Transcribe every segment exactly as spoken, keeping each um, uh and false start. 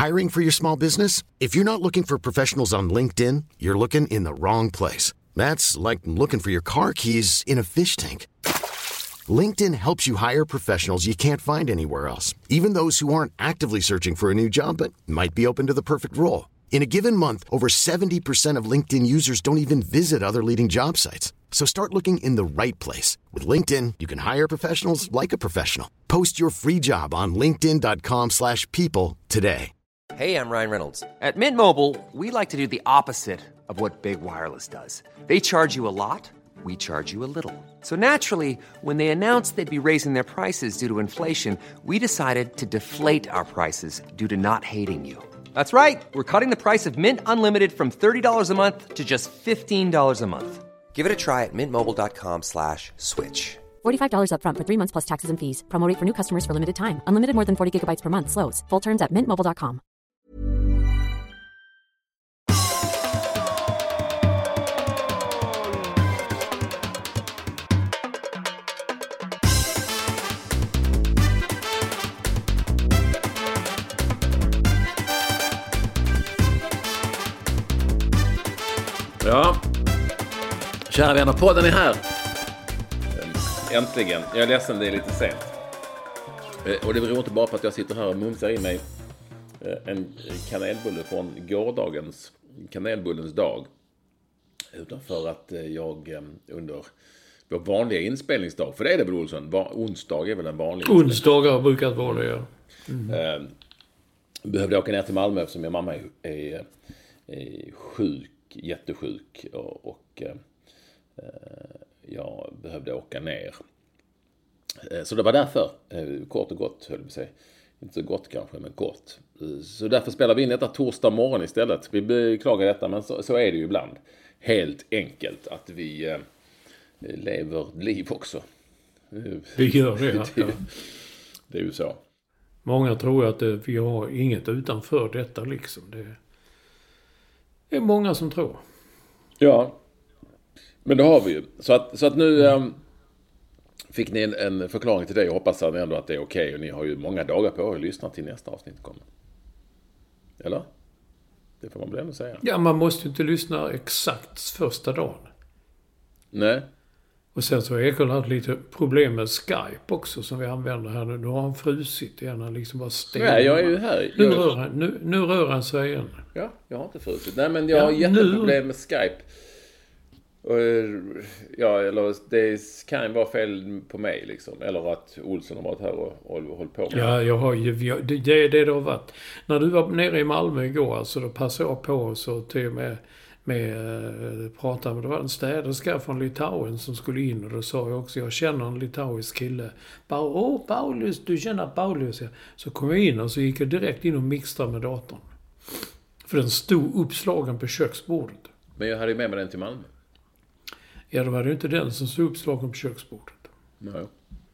Hiring for your small business? If you're not looking for professionals on LinkedIn, you're looking in the wrong place. That's like looking for your car keys in a fish tank. LinkedIn helps you hire professionals you can't find anywhere else, even those who aren't actively searching for a new job but might be open to the perfect role. In a given month, over seventy percent of LinkedIn users don't even visit other leading job sites. So start looking in the right place. With LinkedIn, you can hire professionals like a professional. Post your free job on linkedin dot com slash people today. Hey, I'm Ryan Reynolds. At Mint Mobile, we like to do the opposite of what Big Wireless does. They charge you a lot, we charge you a little. So naturally, when they announced they'd be raising their prices due to inflation, we decided to deflate our prices due to not hating you. That's right. We're cutting the price of Mint Unlimited from thirty dollars a month to just fifteen dollars a month. Give it a try at mintmobile.com slash switch. forty-five dollars up front for three months plus taxes and fees. Promo rate for new customers for limited time. Unlimited more than forty gigabytes per month. Slows full terms at mint mobile dot com. Ja, kära vänner, podden är här. Äntligen. Jag är ledsen, det är lite sent. Och det beror inte bara på att jag sitter här och mumsar i mig en kanelbulle från gårdagens kanelbullens dag. Utan för att jag under vår vanliga inspelningsdag, för det är det väl, Olsson, onsdag är väl en vanlig onsdagar brukar det vara det, ja. Mm. Behövde åka ner till Malmö eftersom min mamma är, är, är sjuk. Jättesjuk och, och eh, jag behövde åka ner. Eh, så det var därför, eh, kort och gott höll jag säga. Inte så gott kanske, men kort. Eh, så därför spelar vi in detta torsdag morgon istället. Vi beklagar detta, men så, så är det ju ibland. Helt enkelt att vi eh, lever liv också. Vi gör det, ja. det, det är ju så. Många tror att det, vi har inget utanför detta liksom. Det Det är många som tror. Ja, men det har vi ju. Så att, så att nu um, fick ni en, en förklaring till det. Jag hoppas att ändå att det är okej. Okay. Och ni har ju många dagar på er att lyssna till nästa avsnitt kommer. Eller? Det får man väl ändå säga. Ja, man måste ju inte lyssna exakt första dagen. Nej. Och sen så har Ekholm haft lite problem med Skype också som vi använder här nu. Nu har han frusit igen. Han liksom bara ställer. Nej, jag är ju här. Nu, jag... rör, han, nu, nu rör han sig igen. Ja, jag har inte frusit. Nej, men jag ja, har jätteproblem nu... med Skype. Och, ja, eller det kan ju vara fel på mig liksom. Eller att Olsson har varit här och, och, och hållit på med. Ja, jag har ju, jag, det är det det har varit. När du var nere i Malmö igår, alltså, då passade jag på och så till och med med eh, prata med, det var en städerska från Litauen som skulle in och då sa jag också, jag känner en litauisk kille. Bara, åh Paulus, du känner Paulus. Ja. Så kom jag in och så gick jag direkt in och mixtrade med datorn. För den stod uppslagen på köksbordet. Men jag hade ju med mig den till Malmö. Ja, då var det ju inte den som stod uppslagen på köksbordet. Nej.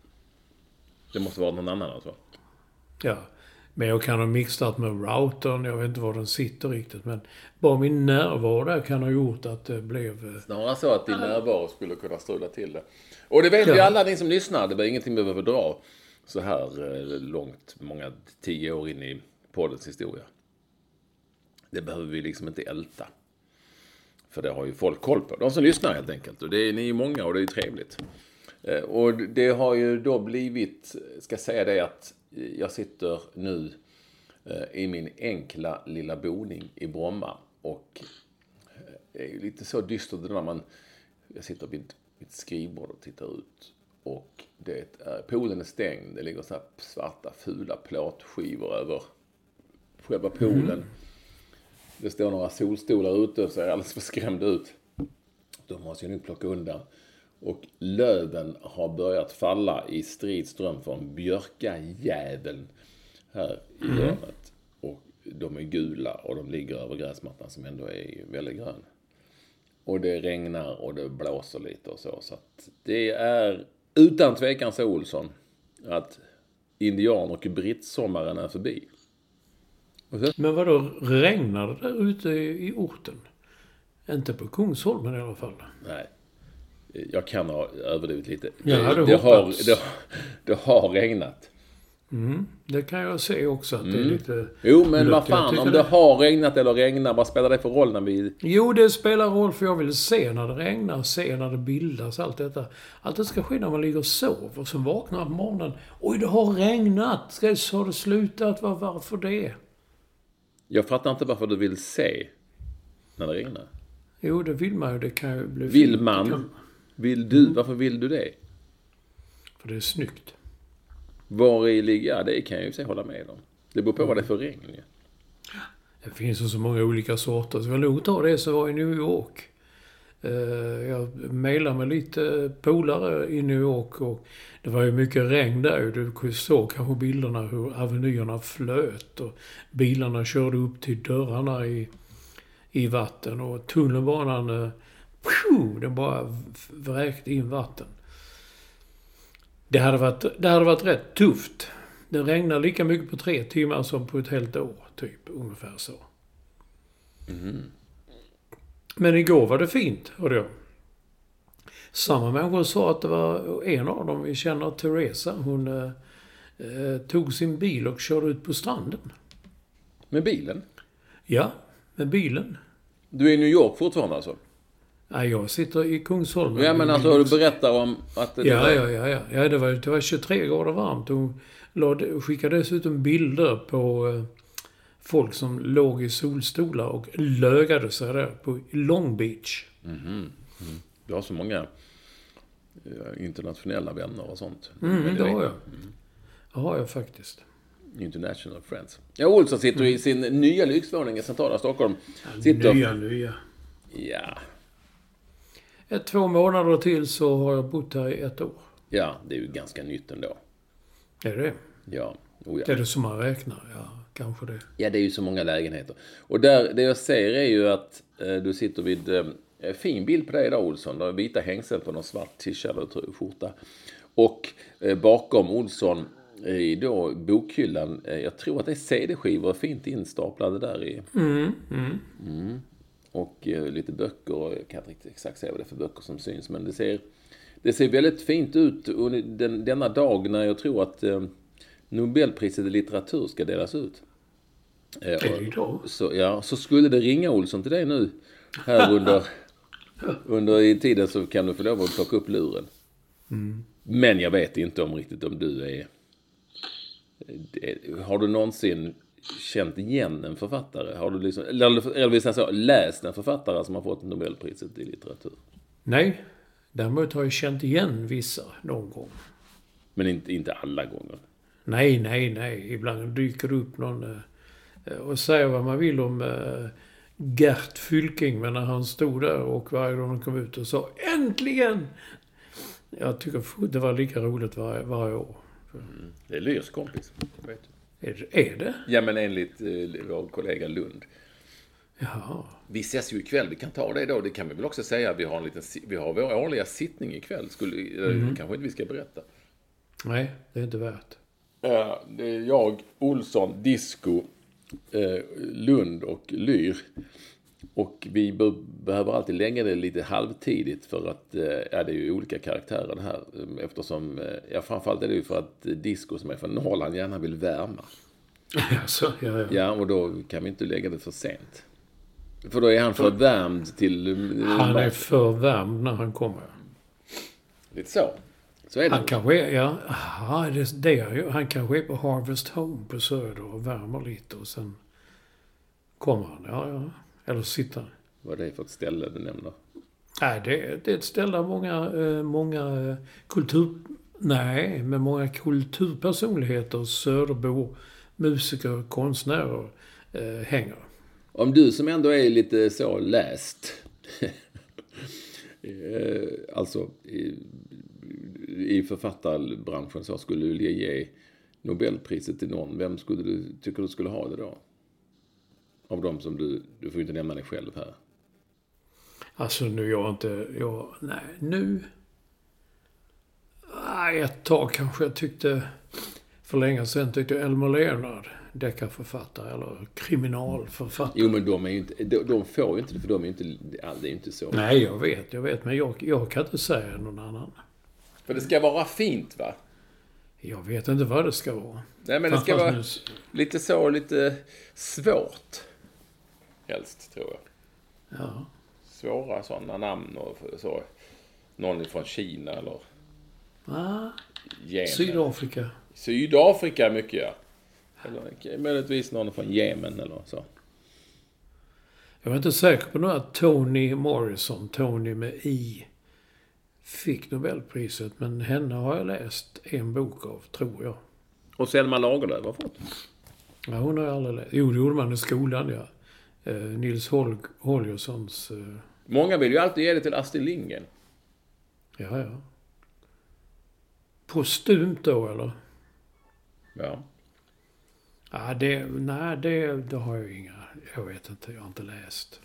Det måste vara någon annan alltså. Ja. Men jag kan ha mixat med routern. Jag vet inte var den sitter riktigt. Men bara min närvaro där kan ha gjort att det blev... Snarare så att din närvaro skulle kunna strula till det. Och det vet ja. ju alla ni som lyssnar. Det var ingenting vi behöver dra så här långt. Många tio år in i poddens historia. Det behöver vi liksom inte älta. För det har ju folk koll på. De som lyssnar helt enkelt. Och det är, ni är ju många och det är trevligt. Och det har ju då blivit... Ska säga det att... Jag sitter nu eh, i min enkla lilla boning i Bromma och det är ju lite så dystert när man, jag sitter vid mitt skrivbord och tittar ut och det är, poolen är stängd, det ligger så här svarta fula plåtskivor över själva poolen. Mm. Det står några solstolar ute och ser alldeles för skrämd ut. De måste ju nu plocka undan. Och löven har börjat falla i stridström från björkajäveln här i mm. hörnet. Och de är gula och de ligger över gräsmattan som ändå är väldigt grön. Och det regnar och det blåser lite och så. Så att det är utan tvekan så, Olsson, att indian- och brittsommaren är förbi. Men vad då regnar det där ute i orten? Inte på Kungsholmen i alla fall. Nej. Jag kan ha överdrivit lite. Ja, det, det, har, det, det har regnat. Mm, det kan jag se också att mm. det är lite... Jo, men vad fan, om det har regnat eller regnar, vad spelar det för roll när vi... Jo, det spelar roll för jag vill se när det regnar, se när det bildas, allt detta. Allt det ska ske när man ligger och sover och så vaknar på morgonen. Oj, det har regnat! Ska jag så det slutat? Var, varför det? Jag fattar inte varför du vill se när det regnar. Jo, det vill man ju. Det kan ju bli... Vill fint. man? Kan... Vill du? Varför vill du det? För det är snyggt. Var i ligga, det kan jag ju säga hålla med om. Det beror på vad det är för regn. Ja. Det finns ju så många olika sorter. Så jag nog ta det så var i New York. Jag mejlade med lite polare i New York och det var ju mycket regn där. Du såg kanske bilderna hur avenyerna flöt och bilarna körde upp till dörrarna i, i vatten och tunnelbanan, pju, den bara vräkte in vatten. Det hade varit, det hade varit rätt tufft. Det regnade lika mycket på tre timmar som på ett helt år, typ. Ungefär så. Mm. Men igår var det fint, hörde jag. Samma människor sa att det var en av dem, vi känner Teresa. Hon eh, tog sin bil och körde ut på stranden. Med bilen? Ja, med bilen. Du är i New York fortfarande alltså? Nej, jag sitter i Kungsholmen. Ja, men alltså du berättar om att... Det ja, var... ja, ja, ja. ja det, var, det var tjugotre grader varmt. Hon lade, skickade dessutom bilder på eh, folk som låg i solstolar och lögade sig där på Long Beach. Mm-hmm. Mm. Du har så många eh, internationella vänner och sånt. Mm, det, det har jag. Mm. Det har jag faktiskt. International friends. Ja, Olsson sitter mm. i sin nya lyxvåning i centrala Stockholm. Ja, sitter... Nya, nya. Ja... Ett, två månader till så har jag bott här i ett år. Ja, det är ju ganska nytt ändå. Är det? Ja. Oh, ja. Det är det som man räknar, ja. Kanske det. Ja, det är ju så många lägenheter. Och där, det jag ser är ju att eh, du sitter vid... Eh, fin bild på dig idag, Olsson. Där vita hängsel på någon svart t-shirt eller skjorta. Och eh, bakom Olsson i eh, då bokhyllan, eh, jag tror att det är C D-skivor fint instaplade där i. Mm, mm. Mm. Och eh, lite böcker, och jag kan inte riktigt exakt säga vad det är för böcker som syns, men det ser, det ser väldigt fint ut under den, denna dag när jag tror att eh, Nobelpriset i litteratur ska delas ut. Eh, är det idag? Så, ja, så skulle det ringa Olsson till dig nu här under, under i tiden, så kan du få lov att plocka upp luren. Mm. Men jag vet inte om riktigt om du är... är har du någonsin... känt igen en författare? Har du liksom, eller, eller vill säga så, läst en författare som har fått Nobelpriset i litteratur? Nej, däremot har jag känt igen vissa någon gång. Men inte, inte alla gånger? Nej, nej, nej. Ibland dyker det upp någon eh, och säger vad man vill om eh, Gert Fylking, men när han stod där och varje gång han kom ut och sa äntligen! Jag tycker det var lika roligt varje, varje år. Mm. Det är Lyrs kompis, vet du. Är det, är det? Ja, men enligt eh, vår kollega Lund. Jaha. Vi ses ju ikväll, vi kan ta det då. Det kan vi väl också säga. Vi har, en liten, vi har vår årliga sittning ikväll. Skulle, mm. Kanske inte vi ska berätta. Nej, det är inte värt. Uh, det är jag, Olsson, Disco, uh, Lund och Lyr. Och vi be- behöver alltid lägga det lite halvtidigt för att uh, ja, det är ju olika karaktärer det här. Eftersom, uh, ja, framförallt är det ju för att Disco som är från Norrland gärna vill värma. Alltså, ja, ja. Ja, och då kan vi inte lägga det för sent. För då är han för värmd till... Uh, han är för värmd när han kommer. Lite så. Så är det. Han kanske är, ja, aha, det, det är ju, han kanske är på Harvest Home på Söder och värmer lite och sen kommer han, ja, ja. Eller sitter. Vad är det för ett ställe du nämner? Nej, det, det är ett ställe där många, många kultur... Nej, med många kulturpersonligheter, söderbor, musiker, konstnärer eh, hänger. Om du som ändå är lite så läst, alltså i, i författarbranschen, så skulle du vilja ge Nobelpriset till någon. Vem skulle du tycker du skulle ha det då? Av dem som du, du får inte nämna dig själv här. Alltså nu jag inte, jag, nej, nu, nej, ett tag kanske jag tyckte, för länge sedan tyckte jag Elmer Leonard, deckarförfattare eller kriminalförfattare. Jo, men de är ju inte, de, de får ju inte det, för de är ju inte, det är inte så. Nej, jag vet, jag vet, men jag, jag kan inte säga någon annan. För det ska vara fint, va? Jag vet inte vad det ska vara. Nej, men det ska vara lite så, lite svårt. Helst, tror jag. Ja. Svåra sådana namn och så. Någon från Kina eller... Ah, Yemen. Sydafrika. Sydafrika mycket, ja. Eller möjligtvis någon från Yemen eller så. Jag är inte säker på några Toni Morrison, Toni med I, fick Nobelpriset. Men henne har jag läst en bok av, tror jag. Och Selma Lagerlöf har fått? Ja, hon har jag aldrig läst. Jo, det gjorde man i skolan, ja. Eh, Nils Hol- Holgerssons... Eh... Många vill ju alltid ge det till Astrid Lindgren. Ja, ja. Postumt då, eller? Ja. Ja, det... Nej, det, det har jag inga... Jag vet inte, jag har inte läst.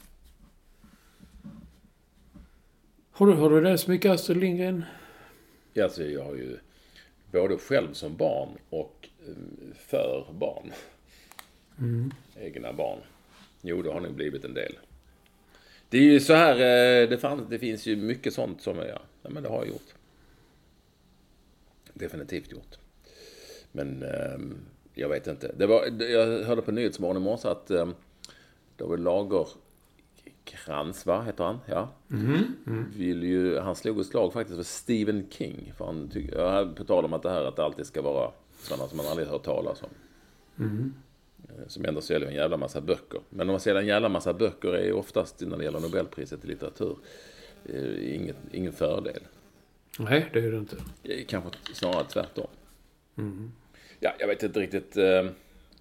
Har du, har du läst mycket Astrid Lindgren? Ja, alltså jag har ju både själv som barn och för barn. Mm. Egna barn. Jo, det har nog blivit en del. Det är ju så här, det, fann, det finns ju mycket sånt som jag... Ja, men det har jag gjort. Definitivt gjort. Men um, jag vet inte. Det var, jag hörde på Nyhetsmorgon i morse att um, det var Lagerkrans, va, heter han? Ja. Mm. Mm. Vill ju, han slog ett slag faktiskt för Stephen King. För han tycker, jag har på tal om att det här att det alltid ska vara sådana som man aldrig hört talas om. Mm. Som ändå säljer en jävla massa böcker. Men om man säljer en jävla massa böcker är ju oftast när det gäller Nobelpriset i litteratur inget, ingen fördel. Nej, det är det inte. Kanske snarare tvärtom. Mm. Ja, jag vet inte riktigt uh, uh,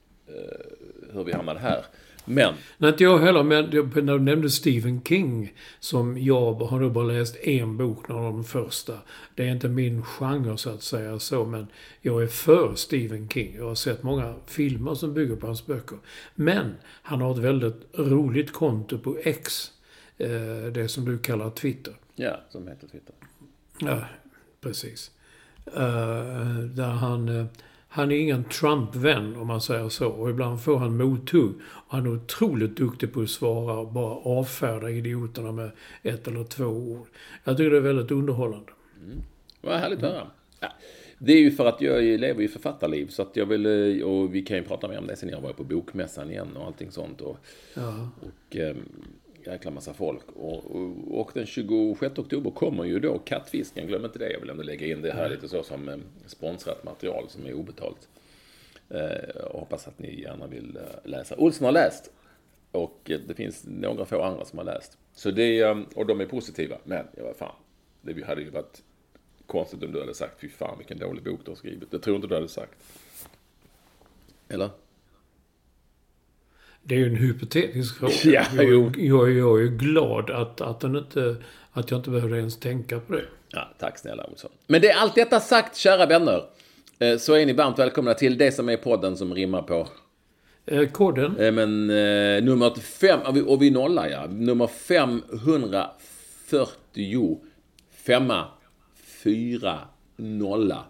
hur vi hamnade här. Men... Nej, inte jag heller, men när du nämnde Stephen King, som jag har nog bara läst en bok, någon av de första. Det är inte min genre så att säga så, men jag är för Stephen King. Jag har sett många filmer som bygger på hans böcker. Men han har ett väldigt roligt konto på X, uh, det som du kallar Twitter. Ja, som heter Twitter. Ja, precis. Uh, där han, uh, han är ingen Trump-vän, om man säger så. Och ibland får han mothugg. Och han är otroligt duktig på att svara och bara avfärda idioterna med ett eller två ord. Jag tycker det är väldigt underhållande. Mm. Vad härligt att höra. Ja. Det är ju för att jag lever i författarliv. Så att jag vill, och vi kan ju prata mer om det sen jag var på bokmässan igen och allting sånt. Och, ja. och um, jäkla massa folk. Och, och, och den tjugosjätte oktober kommer ju då Kattfisken. Glöm inte det. Jag vill ändå lägga in det här lite så som eh, sponsrat material som är obetalt. Eh, och hoppas att ni gärna vill eh, läsa. Olsson har läst. Och eh, det finns några få andra som har läst. Så det, eh, och de är positiva. Men, ja vad fan. Det hade ju varit konstigt om du hade sagt, fy fan vilken dålig bok du har skrivit. Det tror inte du hade sagt. Eller? Det är ju en hypotetisk fråga. Ja, jag, jag, jag är glad att, att, den inte, att jag inte behöver ens tänka på det. Ja, tack snälla Olsson. Men det är allt detta sagt, kära vänner. Så är ni varmt välkomna till det som är podden som rimmar på... Eh, koden? Eh, men eh, nummer fem, och vi, och vi nollar, ja. Nummer femhundrafyrtio. Femma, fyra, nolla.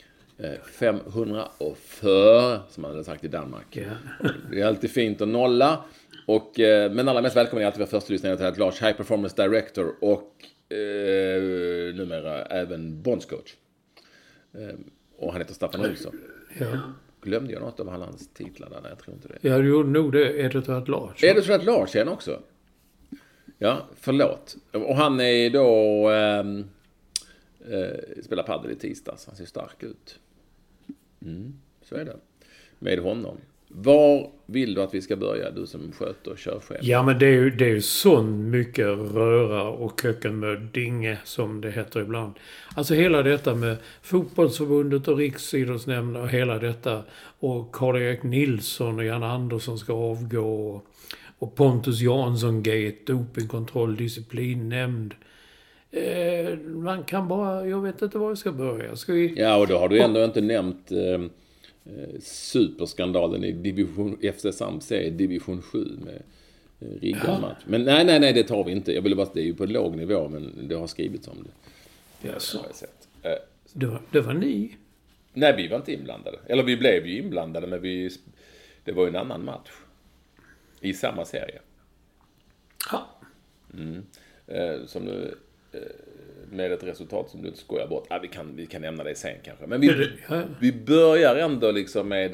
femhundrafyrtio som man hade sagt i Danmark. Yeah. Det är alltid fint att nolla. Och, men allra mest välkommen är alltid vår första lyssnare till att Lars, High Performance Director och eh, numera även bondscoach. Eh, och han heter Staffan Olsson. Ja. Glömde jag något av alla hans titlar där? Jag tror inte det. Ja, du gjorde nog det. Är det så att Lars? Är det så att Lars är också? Ja, förlåt. Och han är då... Eh, eh, spelar paddel i tisdags. Han ser stark ut. Mm, så är det. Med honom. Var vill du att vi ska börja? Du som sköter körschef. Ja, men det är ju, det är ju sån mycket röra och kökkenmöddinge som det heter ibland. Alltså hela detta med fotbollsförbundet och riksidrottsnämnden och hela detta. Och Karl-Erik Nilsson och Jan Andersson ska avgå. Och, och Pontus Jansson-gate, dopingkontroll, disciplinnämnd. Eh, man kan bara, jag vet inte var jag ska börja. Ska vi... Ja, och då har du ändå inte nämnt eh, superskandalen i division F C Samse division sju med eh, riggad match. Men nej, nej, nej, det tar vi inte. Jag ville bara, det är ju på låg nivå, men det har skrivits om det. Ja, så. Det har jag sett. Eh, det, var, det var ni? Nej, vi var inte inblandade. Eller vi blev ju inblandade, men vi, det var ju en annan match. I samma serie. Ja. Mm. Eh, som nu... med ett resultat som du inte skojar bort. Ja, vi, kan, vi kan nämna det sen kanske. Men vi, vi börjar ändå liksom med...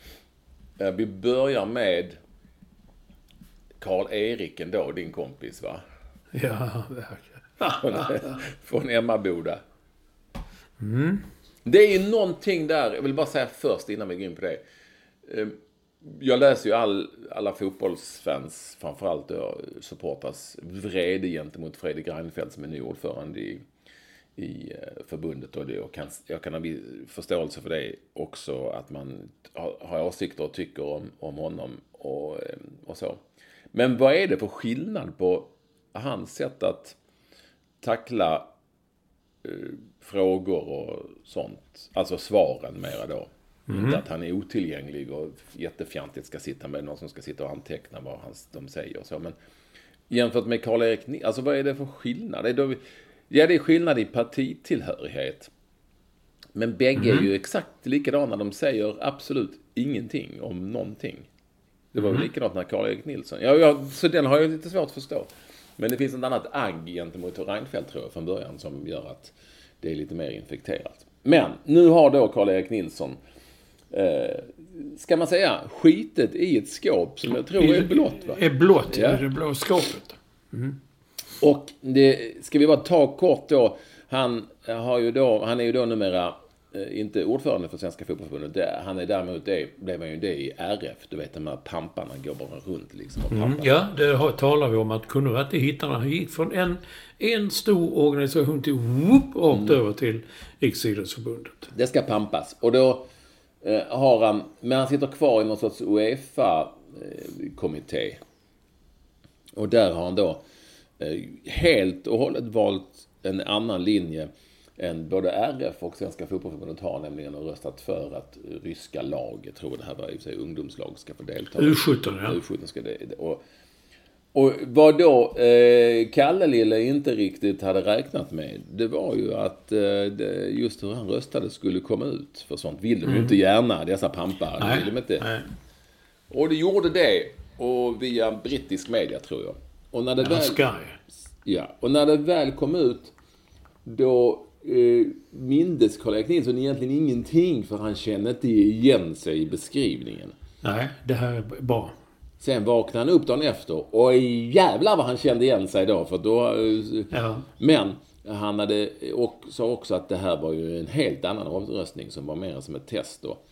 Vi börjar med Karl-Erik ändå, din kompis, va? Ja, verkligen. Från Emmaboda. Mm. Det är ju någonting där, jag vill bara säga först innan vi går in på det. Jag läser ju all, alla fotbollsfans, framförallt då, supportras vrede gentemot Fredrik Reinfeldt som är ny ordförande i, i förbundet. Och det, jag, kan, jag kan ha förståelse för det också, att man har, har åsikter och tycker om, om honom och, och så. Men vad är det för skillnad på hans sätt att tackla eh, frågor och sånt? Alltså svaren mera då. Mm. Inte att han är otillgänglig och jättefjantigt ska sitta med någon som ska sitta och anteckna vad hans, de säger och så. Men jämfört med Karl-Erik Nilsson, alltså vad är det för skillnad? Det är då, ja, det är skillnad i partitillhörighet. Men bägge mm. är ju exakt likadana. De säger absolut ingenting om någonting. Det var mm. väl likadant när Karl-Erik Nilsson. Ja, ja, så den har jag lite svårt att förstå. Men det finns ett annat agg gentemot Reinfeldt, tror jag, från början som gör att det är lite mer infekterat. Men nu har då Karl-Erik Nilsson, eh, ska man säga, skitet i ett skåp som jag tror är blått, va? Är blått, ja. Det blå skåpet. Mm. Och det ska vi bara ta kort då. Han, har ju då, han är ju då numera eh, inte ordförande för Svenska fotbollsförbundet. Det, han är däremot det, blev man ju det i R F. Du vet, de här pamparna går bara runt liksom. Och mm, ja, det har, talar vi om att kunde att det hittarna. Han gick från en, en stor organisation till whoop, rakt mm. över till Riksidrottsförbundet. Det ska pampas. Och då eh, har han, men han sitter kvar i någon sorts UEFA-kommitté. Och där har han då eh, helt och hållet valt en annan linje än både R F och Svenska fotbollsförbundet har, nämligen röstat för att ryska lag, jag tror det här var i sig ungdomslag, ska få delta. U sjutton, ja. U sjutton ska det. Och, och vad då eh, Kalle Lille inte riktigt hade räknat med, det var ju att eh, det, just hur han röstade skulle komma ut. För sånt vill de mm. ju inte gärna, dessa pampar. Nej, vill de inte. Nej. Och det gjorde det, och via brittisk media, tror jag. Och när det väl, Sky. Ja, och när det väl kom ut, då eh, mindes Karl-Erik Nilsson egentligen ingenting, för han kände inte igen sig i beskrivningen. Nej, det här är bra. Sen vaknade han upp dagen efter, och jävlar vad han kände igen sig då, för då eh, ja. Men han hade och sa också att det här var ju en helt annan omröstning som var mer som ett test då.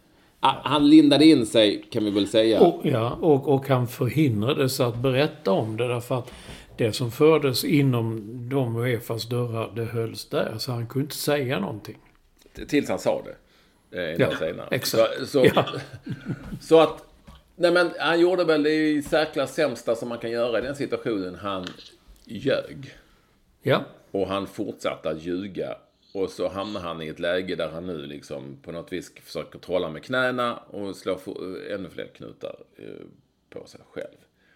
Han lindade in sig, kan vi väl säga. Och, ja, och, och han förhindrades att berätta om det, därför att det som fördes inom de UEFAs dörrar, det hölls där. Så han kunde inte säga någonting. Tills han sa det. Eh, ja, senare. exakt. Så, så, ja. så att, nej men han gjorde väl det i särklass sämsta som man kan göra i den situationen. Han ljög. Ja. Och han fortsatte att ljuga. Och så hamnar han i ett läge där han nu liksom på något vis försöker trolla med knäna och slå ännu fler knutar på sig själv.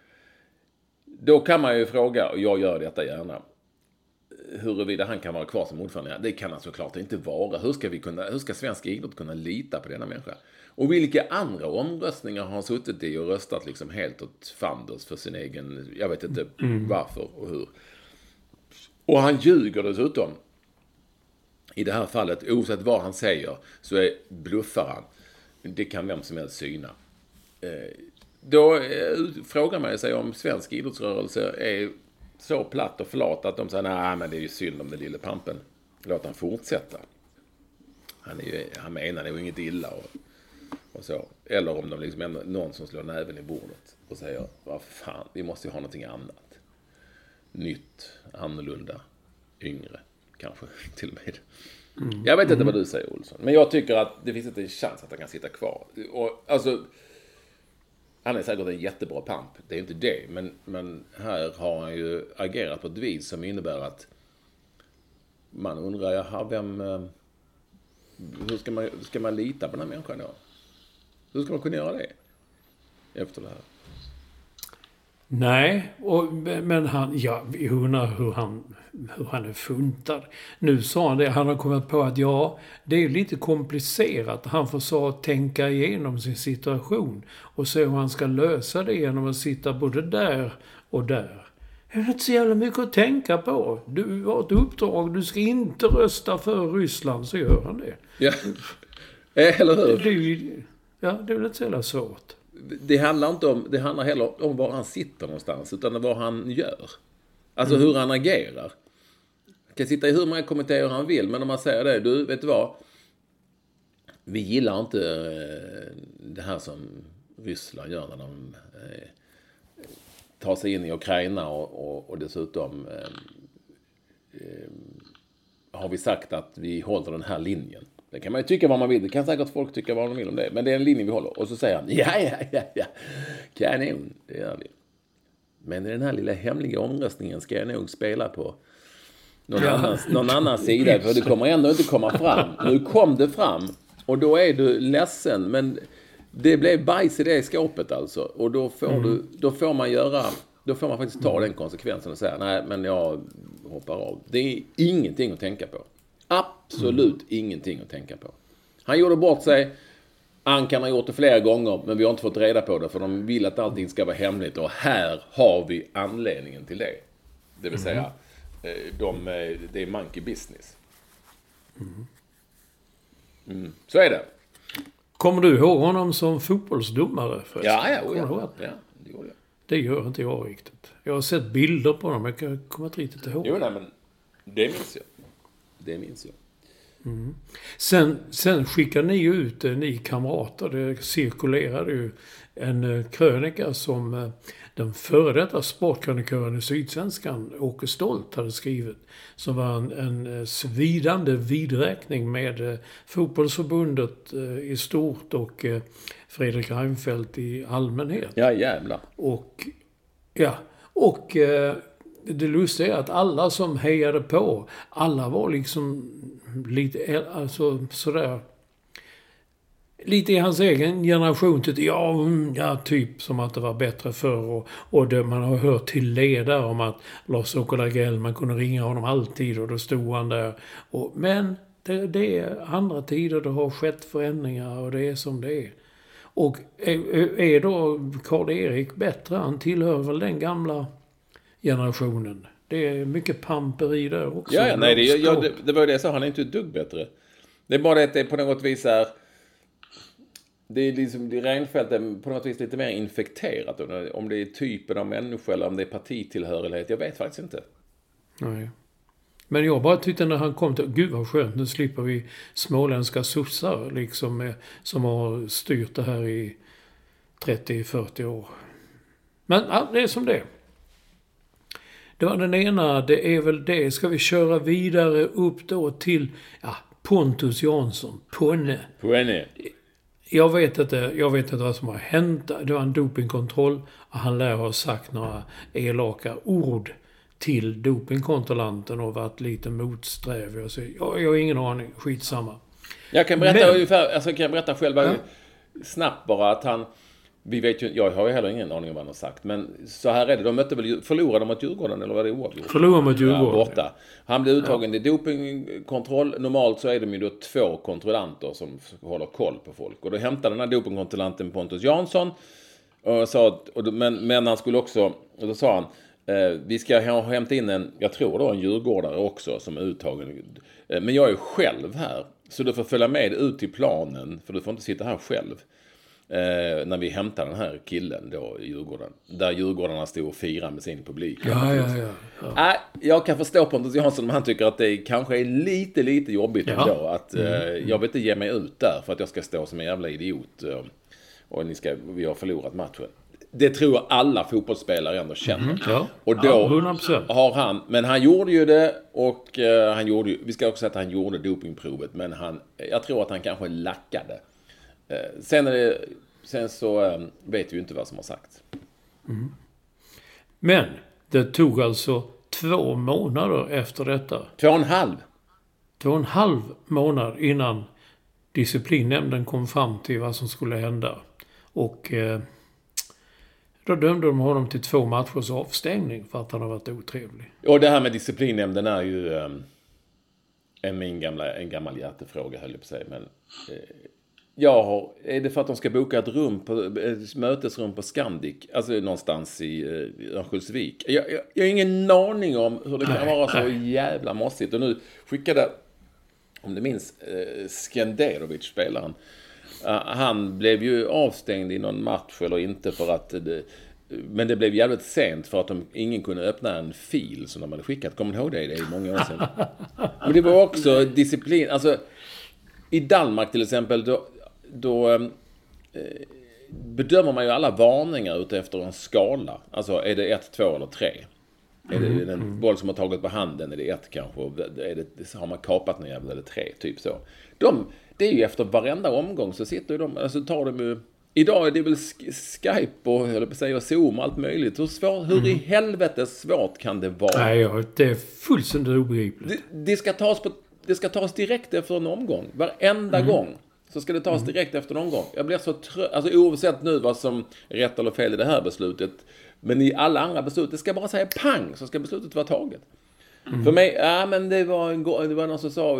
Då kan man ju fråga, och jag gör detta gärna, huruvida han kan vara kvar som ordförande. Det kan han såklart inte vara. Hur ska, vi kunna, hur ska svensk idrott kunna lita på denna människa? Och vilka andra omröstningar har han suttit i och röstat liksom helt åt fanders för sin egen, jag vet inte mm. varför och hur. Och han ljuger dessutom. I det här fallet, oavsett vad han säger, så är bluffar han. Det kan vem som helst syna. Då frågar man sig om svensk idrottsrörelse är så platt och förlat att de säger, nej men det är ju synd om den lille pampen. Låt han fortsätta. Han, är ju, han menar det är ju inget illa och, och så. Eller om de liksom är någon som slår näven i bordet och säger, vad fan, vi måste ju ha någonting annat. Nytt, annorlunda, yngre. Kanske till och med. Mm. Jag vet inte mm. vad du säger, Olsson. Men jag tycker att det finns inte en chans att han kan sitta kvar. Och, alltså, han är säkert en jättebra pamp. Det är inte det. Men, men här har han ju agerat på ett vis som innebär att man undrar, jaha, vem... Hur ska man, ska man lita på den här människan då? Hur ska man kunna göra det efter det här? Nej, och, men han, ja, vi undrar hur han, hur han är funtad. Nu sa han det, han har kommit på att ja, det är lite komplicerat. Han får så tänka igenom sin situation och se hur han ska lösa det genom att sitta både där och där. Det är inte så jävla mycket att tänka på. Du har ett uppdrag, du ska inte rösta för Ryssland, så gör han det. Ja, eller hur? Det är ju, ja, det är väl inte så jävla svårt. Det handlar inte om, det handlar heller om var han sitter någonstans, utan vad han gör. Alltså mm. hur han agerar. Han kan sitta i hur många kommentarer han vill, men om man säger det, du vet du vad? Vi gillar inte det här som Ryssland gör när de eh, tar sig in i Ukraina och, och, och dessutom eh, eh, har vi sagt att vi håller den här linjen. Det kan man ju tycka vad man vill. Det kan säkert folk tycka vad de vill om det. Men det är en linje vi håller. Och så säger han, ja, ja, ja, ja. Kanon, det gör vi. Men i den här lilla hemliga omröstningen ska jag nog spela på någon, ja. annan, någon annan sida. För det kommer ändå inte komma fram. Nu kom det fram. Och då är du ledsen. Men det blev bajs i det skåpet alltså. Och då får, mm. du, då får man göra... Då får man faktiskt ta den konsekvensen och säga, nej, men jag hoppar av. Det är ingenting att tänka på. Absolut mm. ingenting att tänka på. Han gjorde bort sig. Han kan ha gjort det flera gånger, men vi har inte fått reda på det, för de vill att allting ska vara hemligt. Och här har vi anledningen till det. Det vill säga, de, det är monkey business. Mm. Mm. Så är det. Kommer du ihåg honom som fotbollsdomare? Förresten? Ja, ja, ja, ja, ja, det gjorde jag. Det gör inte jag riktigt. Jag har sett bilder på dem, jag kommer inte riktigt ihåg. Jo, nej, men det minns jag. Det minns jag. Mm. Sen, sen skickade ni ut, ni kamrater, det cirkulerade ju en krönika som den före detta sportkrönikören i Sydsvenskan, Åke Stolt, hade skrivit. Som var en, en svidande vidräkning med fotbollsförbundet i stort och Fredrik Reinfeldt i allmänhet. Ja, jävlar. Och, ja, och det lustiga är att alla som hejade på, alla var liksom lite, alltså sådär, lite i hans egen generation tyckte ja, ja, typ som att det var bättre förr. Och, och det, man har hört till ledare om att Lars-Åke Lagrell, man kunde ringa honom alltid och då stod han där. Och, men det, det är andra tider, det har skett förändringar och det är som det är. Och är, är då Karl-Erik bättre? Han tillhör väl den gamla generationen. Det är mycket pamperi där också. Ja, ja nej, det, jag, det, det var ju det jag sa, han är inte ett dugg bättre. Det är bara det att det på något vis är... Det är liksom, det Reinfeldt är på något vis lite mer infekterat. Om det är typen av människa eller om det är partitillhörighet. Jag vet faktiskt inte. Nej. Men jag bara tyckte när han kom till... Gud vad skönt, nu slipper vi småländska sossar liksom, med, som har styrt det här i trettio till fyrtio år. Men ja, det är som det. Det var den ena, det är väl det. Ska vi köra vidare upp då till ja, Pontus Jansson, Ponne. Ponne. Jag vet inte, jag vet inte vad som har hänt. Det var en dopingkontroll och han lär ha sagt några elaka ord till dopingkontrollanten och varit lite motsträvig och så. Jag, jag har ingen aning, skitsamma. Jag kan berätta Men, ungefär, alltså kan jag berätta själv ja. snabbt bara att han, vi vet ju, jag har ju heller ingen aning om vad han har sagt, men så här är det, de mötte väl, förlorade de mot Djurgården eller var det oavgjort? Förlorade mot Djurgården. Ja, borta. Han blev uttagen ja. i dopingkontroll, normalt så är de ju då två kontrollanter som håller koll på folk, och då hämtade den här dopingkontrollanten Pontus Jansson och sa att, och, men, men han skulle också, och då sa han, eh, vi ska hämta in en, jag tror då en djurgårdare också som är uttagen, eh, men jag är själv här, så du får följa med ut till planen, för du får inte sitta här själv. Eh, när vi hämtar den här killen då i Djurgården, där Djurgårdarna stod och firade med sin publik. Ja, ja, ja, ja. Äh, jag kan förstå Pontus Jansson om han tycker att det kanske är lite, lite jobbigt ja. ändå. Att, mm, eh, mm. Jag vill inte ge mig ut där för att jag ska stå som en jävla idiot eh, och ni ska, vi har förlorat matchen. Det tror jag alla fotbollsspelare ändå känner. Mm, ja. Och då ja, har han, men han gjorde ju det och eh, han gjorde ju, vi ska också säga att han gjorde dopingprovet, men han, jag tror att han kanske lackade. Eh, sen, är det, sen så eh, vet vi ju inte vad som har sagt. Mm. Men det tog alltså två månader efter detta. Två och en halv. Två och en halv månad innan disciplinnämnden kom fram till vad som skulle hända. Och eh, då dömde de honom till två matchers avstängning för att han har varit otrevlig. Och det här med disciplinnämnden är ju eh, en, min gamla, en gammal hjärtefråga, höll jag på att säga. Men eh, jag har, är det för att de ska boka ett rum på, ett mötesrum på Scandic, alltså någonstans i uh, Örnsköldsvik. Jag, jag, jag har ingen aning om hur det kan nej, vara så nej. jävla mossigt. Och nu skickade, om du minns, uh, Skenderovic, spelaren. Uh, han blev ju avstängd i någon match eller inte för att det, men det blev jävligt sent för att de, ingen kunde öppna en fil som de hade skickat. Kommer du ihåg det? Det är många år sedan. Men det var också disciplin. Alltså, i Danmark till exempel, då, då eh, bedömer man ju alla varningar ut efter en skala. Alltså, är det ett, två eller tre? Mm. Är det en boll som har tagit på handen, är det ett kanske? Är det, har man kapat en jävla, eller tre? Typ så. De, det är ju efter varenda omgång så sitter ju de, alltså tar de ju. Idag är det väl Skype och, eller på säga, Zoom, allt möjligt. Hur, svår, hur mm. i helvete svårt kan det vara? Nej, ja, det är fullständigt obegripligt. Det, det, ska tas på, det ska tas direkt efter en omgång. Varenda mm. gång så ska det tas mm. direkt efter en omgång. Jag blir så trött. Alltså oavsett nu vad som är rätt eller fel i det här beslutet. Men i alla andra beslut, det ska bara säga pang så ska beslutet vara taget. Mm. För mig, ja men det var, en, det var någon som sa...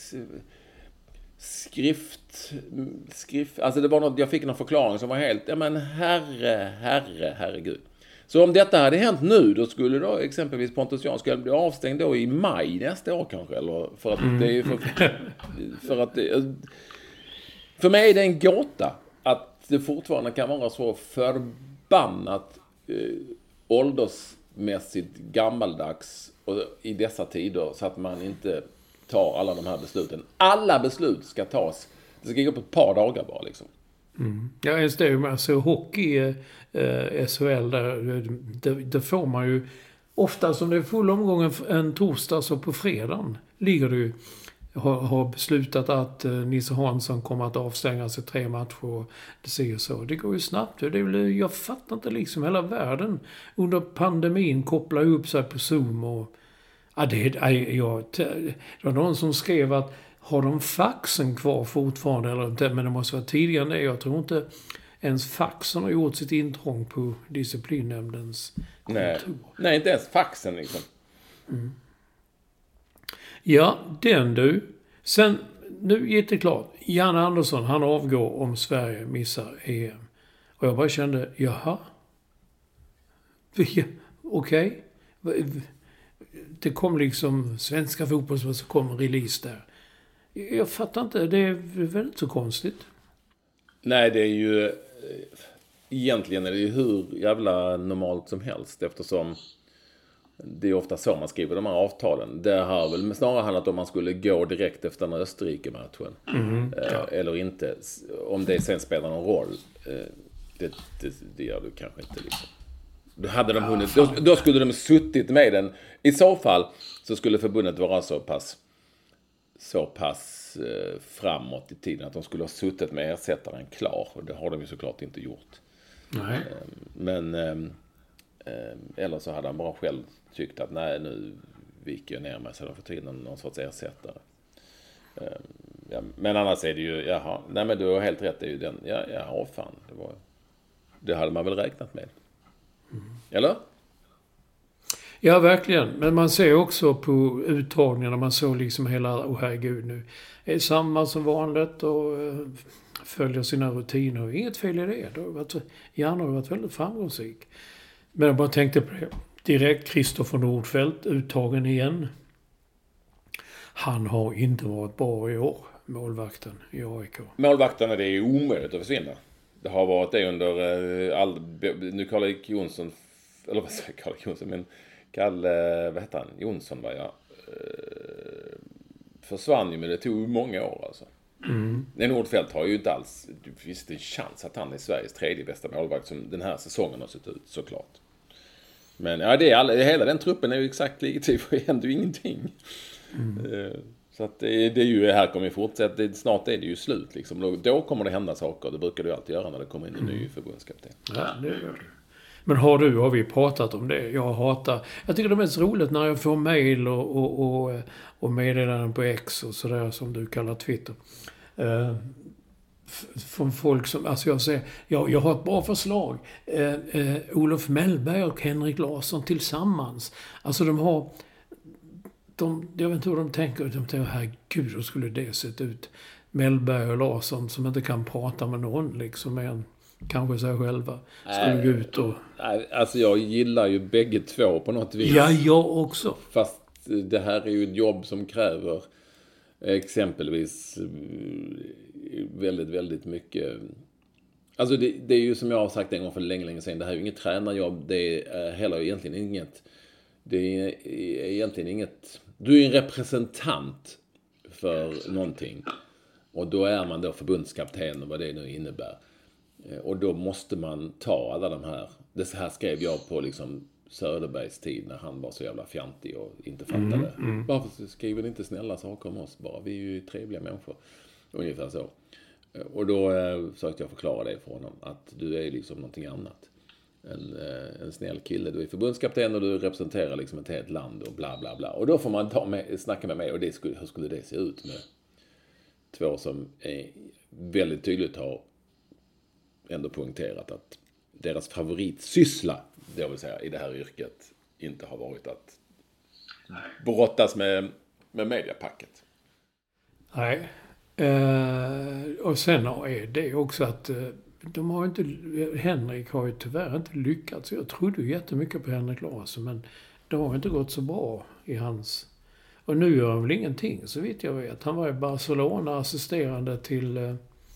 Skrift, skrift, alltså det var något, jag fick någon förklaring som var helt, ja men herre, herre, herregud. Så om detta hade hänt nu, då skulle då exempelvis Pontus Jansson bli avstängd då i maj nästa år kanske, eller för att mm. det är för, för att det, för mig är det en gåta att det fortfarande kan vara så förbannat eh, åldersmässigt gammaldags och i dessa tider så att man inte tar alla de här besluten. Alla beslut ska tas. Det ska gå på ett par dagar bara liksom. Mm. Ja, just det. Alltså hockey, eh, S H L, där, det, det får man ju ofta som det är full omgång en, en torsdag, så på fredagen ligger du har, har beslutat att eh, Nisse Hansson kommer att avstänga sig tre matcher och det ser så. Det går ju snabbt. Det är väl, jag fattar inte liksom hela världen under pandemin kopplar upp sig på Zoom och ja, det, ja, det var någon som skrev att har de faxen kvar fortfarande eller inte, men det måste vara tidigare det. Jag tror inte ens faxen har gjort sitt intrång på disciplinnämndens Nej, kontor. Nej, inte ens faxen liksom. Mm. Ja, den du. Sen, nu jätteklart. Janne Andersson, han avgår om Sverige missar E M. Och jag bara kände, jaha. Ja, okej. Okay. Det kom liksom svenska fotboll så kom en release där. Jag fattar inte, det är väl inte så konstigt. Nej, det är ju egentligen är det ju hur jävla normalt som helst eftersom det är ofta så man skriver de här avtalen. Det har väl snarare handlat om man skulle gå direkt efter den Österrike-matchen. Mm, ja. Eller inte. Om det sen spelar någon roll. Det, det, det gör du kanske inte liksom. Då hade de hunnit, då, då skulle de suttit med den. I så fall så skulle förbundet vara så pass så pass eh, framåt i tiden att de skulle ha suttit med ersättaren klar. Och det har de ju såklart inte gjort. Nej. Eh, men eh, eh, eller så hade han bara själv tyckt att nej, nu viker jag ner mig så de får ta in någon, någon sorts ersättare. Eh, ja, men annars är det ju, jaha, nej men du har helt rätt, det är ju den, ja, ja fan, det var, det hade man väl räknat med. Mm. Eller? Ja, verkligen. Men man ser också på uttagningarna, man såg liksom hela, åh oh, herregud nu, är samma som vanligt och uh, följer sina rutiner. Inget fel i det. Det har varit, Janne har varit väldigt framgångsrik. Men jag bara tänkte på det. Direkt Kristoffer Nordfeldt, uttagen igen. Han har inte varit bra i år, målvakten i A I K. Målvakterna, det är omöjligt att försvinna. Det har varit det under uh, all, nu Karl-Erik Jonsson, eller vad säger Karl-Erik Jonsson, men Kalle, vad heter han? Jonsson var jag. Uh, försvann ju, men det tog många år alltså. Mm. Nordfeldt har ju inte alls, visst en chans att han är Sveriges tredje bästa målvakt som den här säsongen har sett ut, såklart. Men ja, det är alla, hela den truppen är ju exakt likativ och händer ju ingenting. Mm. Uh, så att det, det är ju, här kommer vi fortsätta, det, snart är det ju slut liksom. Då, då kommer det hända saker, det brukar du alltid göra när det kommer in en ny förbundskapten. Ja, det gör du. Men har du, har vi pratat om det? Jag hatar, jag tycker det är mest roligt när jag får mejl och, och, och, och meddelanden på X och sådär som du kallar Twitter. Uh, från folk som, alltså jag säger, jag, jag har ett bra förslag. Uh, uh, Olof Mellberg och Henrik Larsson tillsammans. Alltså de har, de, jag vet inte hur de tänker, de tänker, herregud, hur skulle det sett ut? Mellberg och Larsson som inte kan prata med någon liksom än kanske sig själva skulle äh, gå ut och... Alltså jag gillar ju bägge två på något vis. Ja, jag också. Fast det här är ju ett jobb som kräver exempelvis väldigt, väldigt mycket... Alltså det, det är ju som jag har sagt en gång för länge, länge sedan. Det här är ju inget tränarjobb. Det är heller egentligen inget... Det är egentligen inget... Du är en representant för någonting. Och då är man då förbundskapten och vad det nu innebär. Och då måste man ta alla de här... Det här skrev jag på liksom Söderbergs tid när han var så jävla fjantig och inte fattade. Mm, mm. Varför skriver ni inte snälla saker om oss bara? Vi är ju trevliga människor. Ungefär så. Och då eh, försökte jag förklara det för honom. Att du är liksom någonting annat. En, eh, en snäll kille. Du är förbundskapten och du representerar liksom ett helt land och bla bla bla. Och då får man ta med, snacka med mig. Och det skulle, hur skulle det se ut med två som är väldigt tydligt har ändå poängterat att deras favoritsyssla, det vill säga i det här yrket, inte har varit att brottas med, med mediapacket. Nej. Eh, och sen är det också att eh, de har inte, Henrik har ju tyvärr inte lyckats. Jag trodde ju jättemycket på Henrik Larsson, men det har inte gått så bra i hans... Och nu gör han väl ingenting, så vitt jag vet. Han var i Barcelona assisterande till... Eh,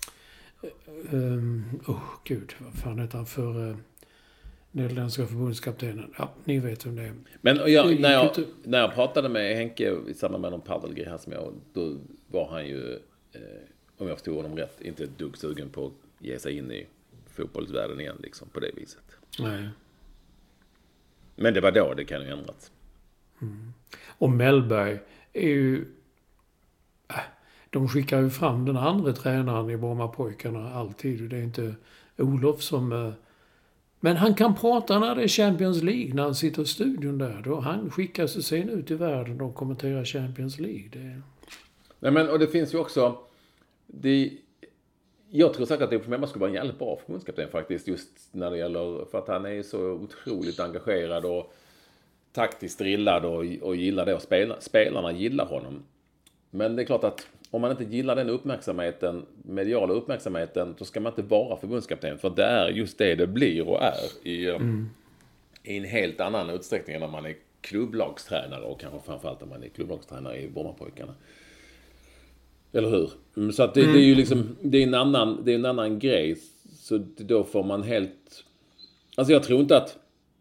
um, oh, gud, vad fan heter han för... Uh, Nederländska förbundskaptenen. Ja, ni vet vem det är. Men jag, när, jag, när jag pratade med Henke i samband med någon paddelgrej här som jag, då var han ju, eh, om jag förstod honom rätt, inte ett dugg sugen på att ge sig in i fotbollsvärlden igen, liksom, på det viset. Nej. Men det var då, det kan ju ändras. Mm. Och Mellberg är ju... Äh, de skickar ju fram den andra tränaren i Brommapojkarna alltid. Det är inte Olof som... Eh, Men han kan prata när det är Champions League, när han sitter i studion där. Då han skickar sig sen ut i världen och kommenterar Champions League. Det... Nej, men, och det finns ju också... Det, jag tror säkert att det för mig skulle vara en jävligt bra förbundskapten faktiskt. Just när det gäller... För att han är så otroligt engagerad och taktiskt drillad och, och gillar det. Och spela, spelarna gillar honom. Men det är klart att om man inte gillar den uppmärksamheten, mediala uppmärksamheten, då ska man inte vara förbundskapten. För det är just det det blir och är i, mm. i en helt annan utsträckning än när man är klubblagstränare och kanske framförallt när man är klubblagstränare i Brommapojkarna. Eller hur? Så att det, mm. det är ju liksom, det är en annan, det är en annan grej. Så då får man helt... Alltså jag tror inte att...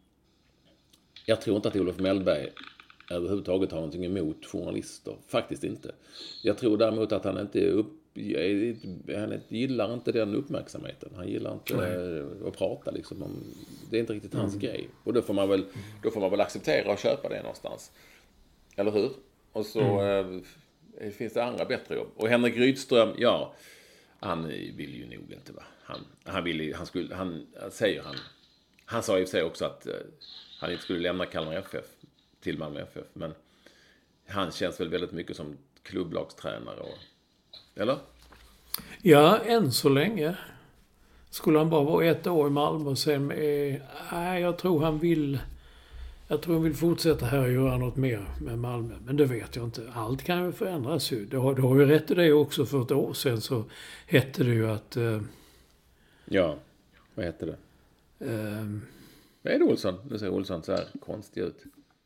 Jag tror inte att Olof Mellberg överhuvudtaget har någonting emot journalister. Faktiskt inte. Jag tror däremot att han inte upp, han gillar inte den uppmärksamheten. Han gillar inte Nej. att prata liksom om, det är inte riktigt hans mm. grej. Och då får man väl då får man väl acceptera och köpa det någonstans. Eller hur? Och så mm. eh, finns det andra bättre jobb. Och Henrik Rydström, ja, han vill ju nog inte va. Han han vill han skulle han säger han han sa ju sig också att eh, han inte skulle lämna Kalmar F F till Malmö F F, men han känns väl väldigt mycket som klubblagstränare och, eller? Ja, än så länge. Skulle han bara vara ett år i Malmö och sen med, nej, jag tror han vill jag tror han vill fortsätta här och göra något mer med Malmö, men det vet jag inte. Allt kan ju förändras ju. Du har, du har ju rätt i det också. För ett år sedan så hette det ju att eh, ja, vad hette det? Eh, vad är det Olsson? Nu ser Olsson så här konstigt ut.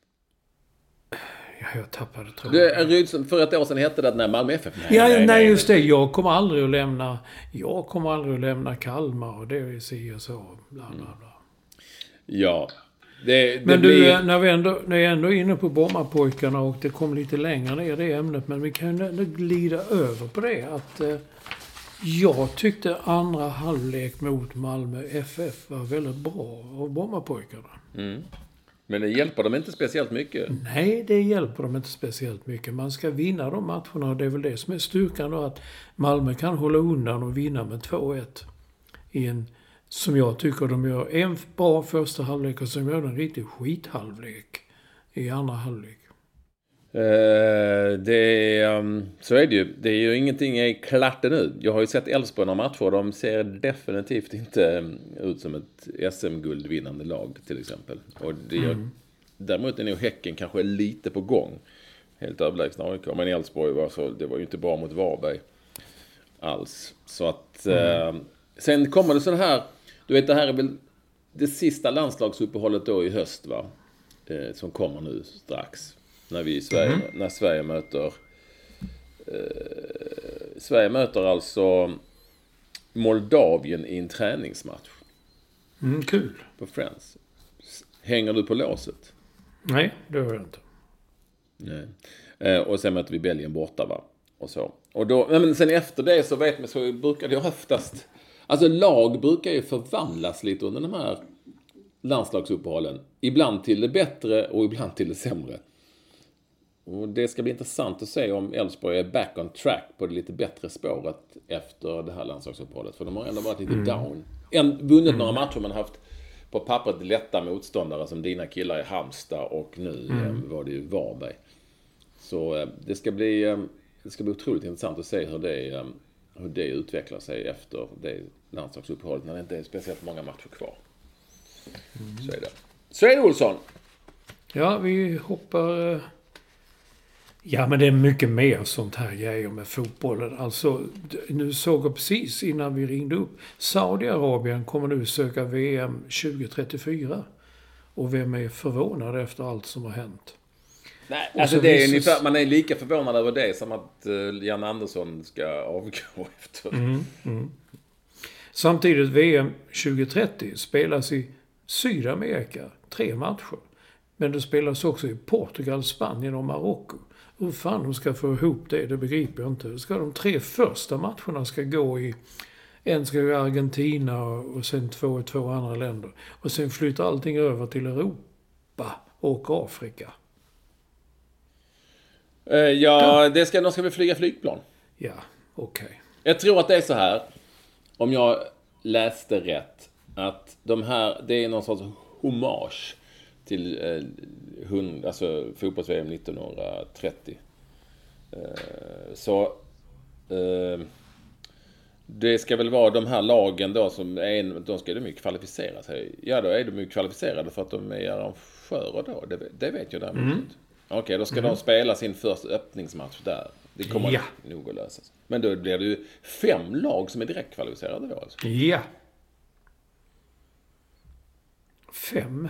Ja, jag tappade tråden. För ett år sedan hette det att när Malmö F F... Nej, ja, nej, nej, just det. Jag kommer aldrig att lämna... Jag kommer aldrig att lämna Kalmar och det är si och så. Bla, bla, bla. Ja. Det, det men blir... du, när vi ändå, när jag ändå är inne på Brommapojkarna och det kom lite längre ner det ämnet, men vi kan ändå glida över på det. Att eh, jag tyckte andra halvlek mot Malmö F F var väldigt bra av Brommapojkarna. Mm. Men det hjälper dem inte speciellt mycket. Nej, det hjälper dem inte speciellt mycket. Man ska vinna de matcherna och det är väl det som är styrkan då, att Malmö kan hålla undan och vinna med två ett. I en, som jag tycker de gör en bra första halvlek och som gör en riktig skithalvlek i andra halvlek. Uh, det är, um, så är det ju. Det är ju ingenting i klatten nu. Jag har ju sett Elfsborg några matcher. De ser definitivt inte um, ut som ett S M-guldvinnande lag till exempel. Och det gör, mm. däremot är nog Häcken kanske lite på gång. Helt överlägsna A I K. Men Elfsborg var så, det var ju inte bra mot Varberg. alls. Så att... Mm. Eh, sen kommer det så här... Du vet, det här är väl det sista landslagsuppehållet då i höst, va? Eh, som kommer nu strax. När vi i Sverige, mm. när Sverige möter... Eh, Sverige möter alltså Moldavien i en träningsmatch. Mm, kul. På Friends. Hänger du på låset? Nej, det gör jag inte. Nej. Eh, och sen möter vi Belgien borta, va? Och så. Och då, men sen efter det så vet man, så brukar det ju oftast... Alltså lag brukar ju förvandlas lite under de här landslagsuppehållen. Ibland till det bättre och ibland till det sämre. Och det ska bli intressant att se om Elfsborg är back on track på det lite bättre spåret efter det här landslagsuppehållet. För de har ändå varit lite mm. down. En, vunnit mm. några matcher men haft på pappret lätta motståndare som dina killar i Halmstad och nu mm. var det ju Varberg. Så det ska bli det ska bli otroligt intressant att se hur det, hur det utvecklar sig efter det landslagsuppehållet när det inte är speciellt många matcher kvar. Mm. Så är det. Så är det, Olsson. Ja, vi hoppar... Ja, men det är mycket mer sånt här grejer med fotbollen. Alltså, nu såg jag precis innan vi ringde upp. Saudiarabien kommer nu söka V M tjugo trettiofyra. Och vem är förvånad efter allt som har hänt? Nej, alltså det är ungefär, man är lika förvånad över det som att uh, Jan Andersson ska avgå efter. Mm, mm. Samtidigt V M tjugo trettio spelas i Sydamerika. Tre matcher. Men det spelas också i Portugal, Spanien och Marocko. Hur fan de ska få ihop det, det begriper jag inte. Ska de tre första matcherna ska gå i... En ska gå i Argentina och sen två i två andra länder. Och sen flyttar allting över till Europa och Afrika. Uh, ja, det ska, de ska väl flyga flygplan. Ja, okej. Okay. Jag tror att det är så här, om jag läste rätt, att de här, det är någon sorts hommage till eh, hund, alltså fotbolls-V M nittonhundratrettio. Eh, så eh, det ska väl vara de här lagen då som är, de ska de ju kvalificera sig. Ja, då är de ju kvalificerade för att de är arrangörer då. Det, det vet jag däremot mm. inte. Okej, okay, då ska mm. de spela sin första öppningsmatch där. Det kommer ja. nog att lösas. Men då blir det ju fem lag som är direkt kvalificerade då alltså. Ja. Fem.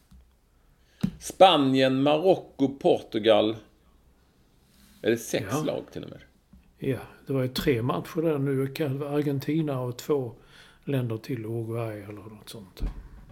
Spanien, Marocko, Portugal. Är det sex ja. lag till och med? Ja, det var ju tre matcher där nu. Argentina och två länder till, Uruguay eller något sånt.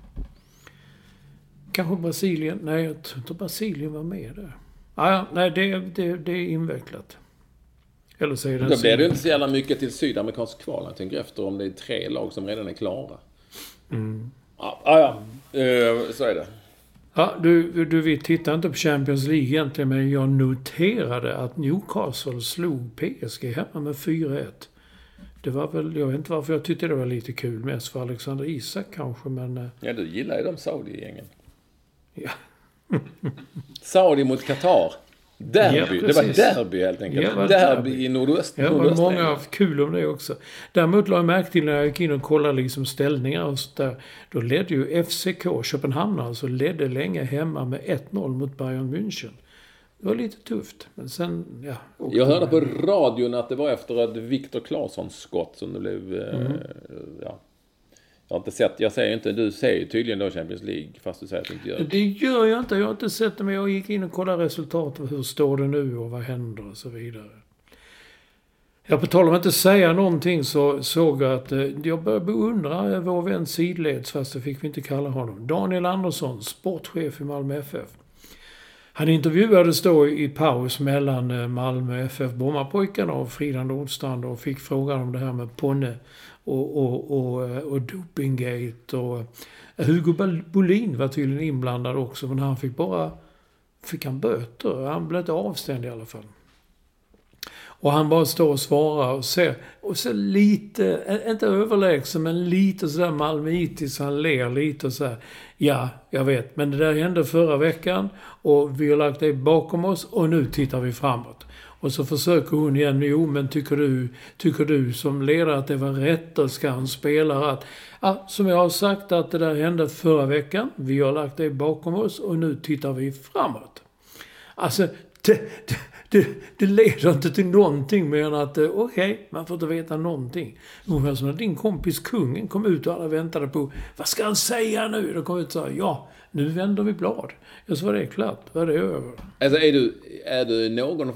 Kanske Brasilien. Nej, jag tror inte Brasilien var med där. Ah, nej, det, det, det är invecklat. Eller så är det då blir det ju inte så jävla mycket till sydamerikansk kval. Jag tänker efter om det är tre lag som redan är klara. Mm. Ja, ah, ja. Uh, så är det. Ja, du, du vi tittar inte på Champions League egentligen, men jag noterade att Newcastle slog P S G hemma med fyra ett. Det var väl, jag vet inte varför jag tyckte det var lite kul, mest för Alexander Isak kanske, men... Ja, du gillar ju de Saudi-gängen. Ja. Saudi mot Qatar. Derby. Ja, det var derby helt enkelt. Ja, derby, derby i nordöst. Ja, det var många har haft kul om det också. Däremot lade jag märke till när jag gick in och kollade liksom ställningar och så där. Då ledde ju F C K, Köpenhamn alltså, ledde länge hemma med ett noll mot Bayern München. Det var lite tufft. Men sen, ja. Jag hörde på radion att det var efter ett Viktor Claessons skott som det blev, mm. eh, ja. Jag har inte sett, jag säger inte, du säger tydligen då Champions League, fast du säger att du inte gör det. Det gör jag inte, jag har inte sett det, men jag gick in och kollade resultatet, hur står det nu och vad händer och så vidare. Jag på tal om att inte säga någonting så såg jag att jag började beundra vår vän sidleds, fast det fick vi inte kalla honom. Daniel Andersson, sportchef i Malmö F F. Han intervjuades då i paus mellan Malmö F F Brommapojkarna och Frida Nordstrand och fick frågan om det här med Ponne och, och, och, och dopinggate. Och Hugo Bolin var tydligen inblandad också, men han fick bara fick han böter. Han blev inte avstängd i alla fall. Och han bara står och svarar och ser, och så lite, inte överlägsen, men lite sådär malmöitis, han ler lite och så här. Ja, jag vet, men det där hände förra veckan och vi har lagt det bakom oss och nu tittar vi framåt. Och så försöker hon igen, jo men tycker du, tycker du som ledare att det var rätt och ska han spela att, ja, som jag har sagt att det där hände förra veckan, vi har lagt det bakom oss och nu tittar vi framåt. Alltså, det, det, det, det leder inte till någonting mer än att okej, okay, man får inte veta någonting. Ungefär som när din kompis kungen kom ut och alla väntade på vad ska han säga nu? Då kom ut och sa ja, nu vänder vi blad. Ja, så var det klart. Var det över. Alltså är du, är du någon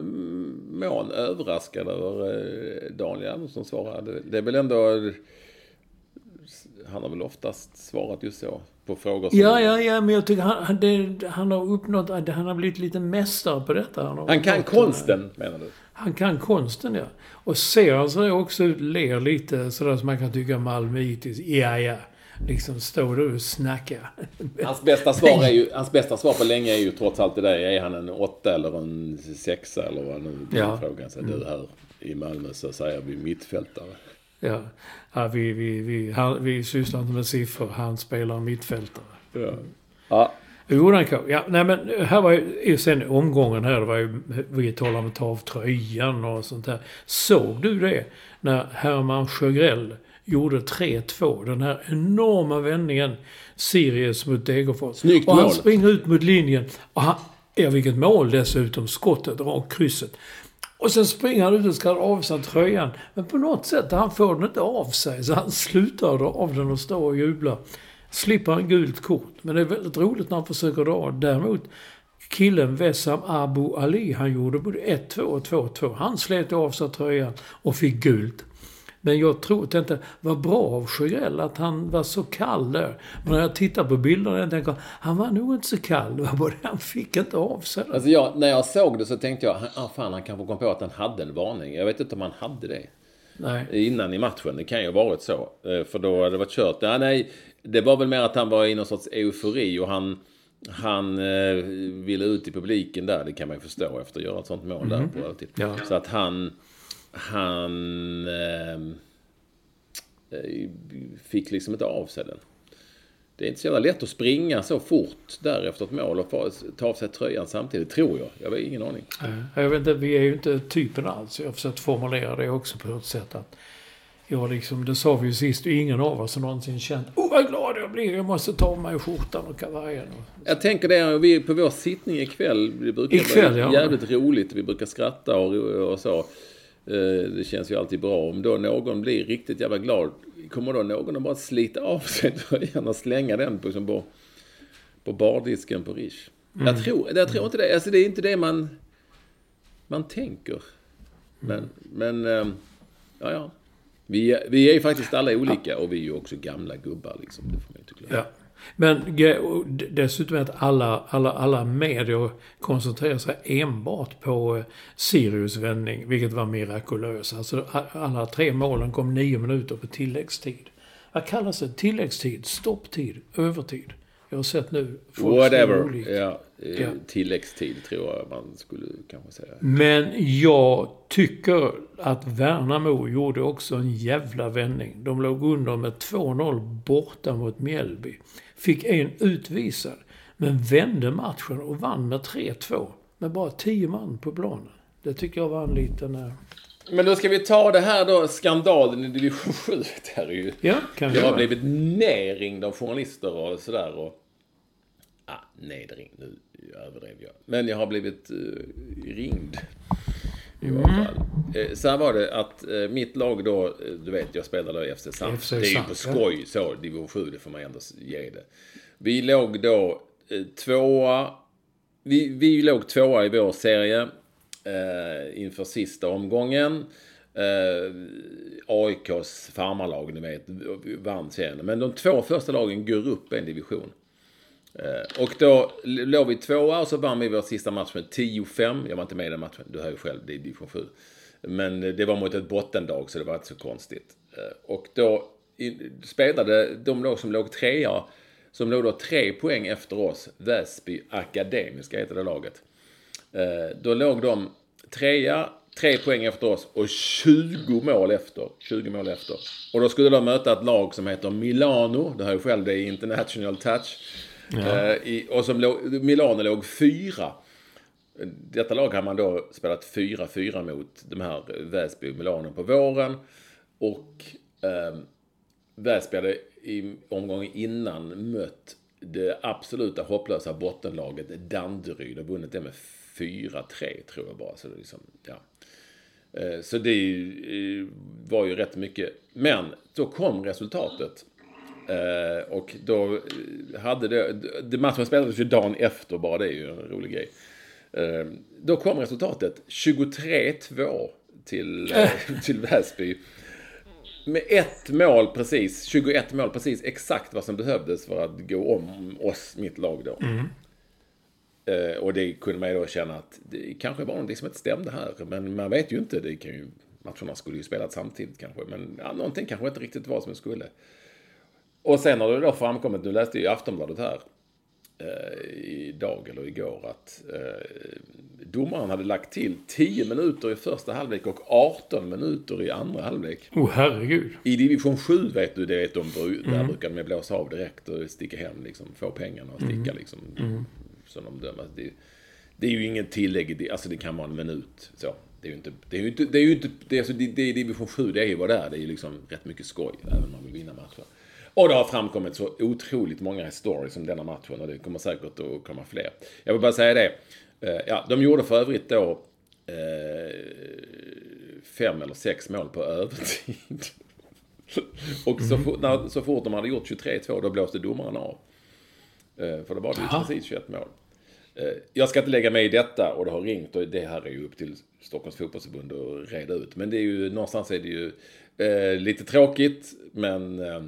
mån överraskad över Daniel Andersson svarade? Det är väl ändå... Han har väl oftast svarat just så på frågor som... Ja, ja, ja, men jag tycker han, det, han har uppnått... Han har blivit lite mästare på detta. Han, han kan konsten, menar du? Han kan konsten, ja. Och ser alltså också ut, ler lite sådär som man kan tycka malmöitiskt. Ja, ja. Liksom står du och snackar. Hans bästa svar är ju... Hans bästa svar på länge är ju trots allt det där. Är han en åtta eller en sexa eller vad nu ja. frågan. Så mm. du här i Malmö så säger vi mittfältare. Ja, ja vi, vi, vi, han, vi sysslar inte med siffror. Han spelar mittfältare. Ja. Ja. Jo, ja, nej, men här var ju sen omgången här, det var ju, vi talade om att ta av tröjan och sånt där. Såg du det när Herman Sjögrell gjorde tre två, den här enorma vändningen Sirius mot Degerfors. Snyggt och han mål. springer ut mot linjen och han, ja, vilket mål dessutom, skottet och krysset. Och sen springer han ut och ska av sig tröjan. Men på något sätt, han får den inte av sig. Så han slutar dra av den och står och jublar. Slipper en gult kort. Men det är väldigt roligt när han försöker dra. Däremot, killen Wessam Abu Ali, han gjorde både ett två och två två. Han slet av sig tröjan och fick gult. Men jag tror att det inte var bra av Sjögrell att han var så kall där. Men när jag tittar på bilderna jag tänker han var nog inte så kall. Det var bara han fick inte av sig. Alltså jag, när jag såg det så tänkte jag ah, fan, han kanske kom på att han hade en varning. Jag vet inte om han hade det. Nej. Innan i matchen. Det kan ju ha varit så. För då hade det varit kört. Ja, nej, det var väl mer att han var i någon sorts eufori och han, han eh, ville ut i publiken där. Det kan man ju förstå efter att göra ett sånt mål mm. där. På alltid. Ja. Så att han... Han eh, fick liksom inte av sig den. Det är inte så jävla lätt att springa så fort där efter ett mål och ta av sig tröjan samtidigt, tror jag. Jag har ingen aning. Jag vet inte, vi är ju inte typen alls. Jag har försökt formulera det också på ett sätt att jag liksom, det sa vi ju sist, ingen av oss har någonsin känt åh vad glad jag blir, jag måste ta mig skjortan och kavajen. Och... Jag tänker det, vi på vår sittning ikväll, det brukar ikväll, vara ja. jävligt roligt, vi brukar skratta och, och så. Det känns ju alltid bra. Om då någon blir riktigt jävla glad, kommer då någon att bara slita av sig tröjan och slänga den på, liksom på, på bardisken på Rish. Mm. Jag tror, jag tror inte det. Alltså det är inte det man man tänker. Men, men ja, ja. Vi, vi är ju faktiskt alla olika och vi är ju också gamla gubbar liksom. Det får man inte glömma. Ja. Men dessutom att alla, alla, alla medier koncentrerar sig enbart på Sirius vändning, vilket var mirakulöst. Alltså alla tre målen kom nio minuter på tilläggstid. Vad kallas det? Tilläggstid, stopptid, övertid. Jag har sett nu. Whatever. Ja, ja. Tilläggstid tror jag man skulle kanske säga. Men jag tycker att Värnamo gjorde också en jävla vändning. De låg under med två noll borta mot Mjällby. Fick en utvisad. Men vände matchen och vann med tre två. Med bara tio man på planen. Det tycker jag var en liten... Men då ska vi ta det här då, skandalen i division sju. Det här är ju... Ja, kan vi jag har göra. blivit nerringd av journalister och sådär. Och... Ah, nedringd, nu överdrev jag. Men jag har blivit uh, ringd. I mm. alla fall. Eh, så här var det att eh, mitt lag då, du vet, jag spelade i F C Sand. Det är ju på skoj, ja. Så division sju, det får man ändå ge det. Vi låg då eh, tvåa. Vi, vi låg tvåa i vår serie eh, inför sista omgången. Eh, A I K:s farmarlag, ni vet, vann serien. Men de två första lagen går upp en division. Eh, och då låg vi tvåa och så vann vi vår sista match med tio fem. Jag var inte med i den matchen, du hör ju själv, det är division sju. Men det var mot ett bottendag så det var inte så konstigt. Eh, och då in, spelade de lag som låg trea, som låg då tre poäng efter oss, Väsby Akademiska heter det laget. Eh, då låg de trea, tre poäng efter oss och tjugo mål efter. tjugo mål efter. Och då skulle de möta ett lag som heter Milano, det har ju själv, det är International Touch. Ja. Eh, i, och som låg, Milano låg fyra. Detta lag har man då spelat fyra fyra mot de här Väsby och Milano på våren. Och eh, Väsby hade i omgången innan mött det absoluta hopplösa bottenlaget Danderyd har vunnit det med fyra tre tror jag bara. Så det, liksom, ja. Så det var ju rätt mycket. Men då kom resultatet. Och då hade det... det matchen spelades ju dagen efter bara. Det är ju en rolig grej. Då kom resultatet tjugotre två till, till Väsby. Med ett mål precis, tjugoett mål precis, exakt vad som behövdes för att gå om oss, mitt lag då. Mm. Uh, och det kunde man ju då känna att det kanske var någonting som inte stämde här. Men man vet ju inte, det kan ju, matcherna skulle ju spelat samtidigt kanske. Men ja, någonting kanske inte riktigt var som det skulle. Och sen har det då framkommit, nu läste jag i Aftonbladet här, uh, idag eller igår, att uh, domaren hade lagt till tio minuter i första halvlek och arton minuter i andra halvlek. Åh, oh, herregud. I division sju vet du, det vet de, där mm. brukar de blåsa av direkt och sticka hem, liksom, få pengarna och sticka mm. liksom, mm. som de dömer. Det, det är ju ingen tillägg, alltså det kan vara en minut. Så, det är ju inte, det är ju inte, det är ju inte, det är, alltså, det, det är division sju, det är ju vad det är. Det är ju liksom rätt mycket skoj, även om man vill vinna matcher. Och det har framkommit så otroligt många stories om denna matchen och det kommer säkert att komma fler. Jag vill bara säga det. Ja, de gjorde för övrigt då eh, fem eller sex mål på övertid. Och så, for, när, så fort de hade gjort tjugotre två då blåste domaren av. Eh, för det var det ju precis tjugoett mål. Eh, jag ska inte lägga mig i detta och det har ringt och det här är ju upp till Stockholms fotbollsförbund att reda ut. Men det är ju, någonstans är det ju eh, lite tråkigt men eh,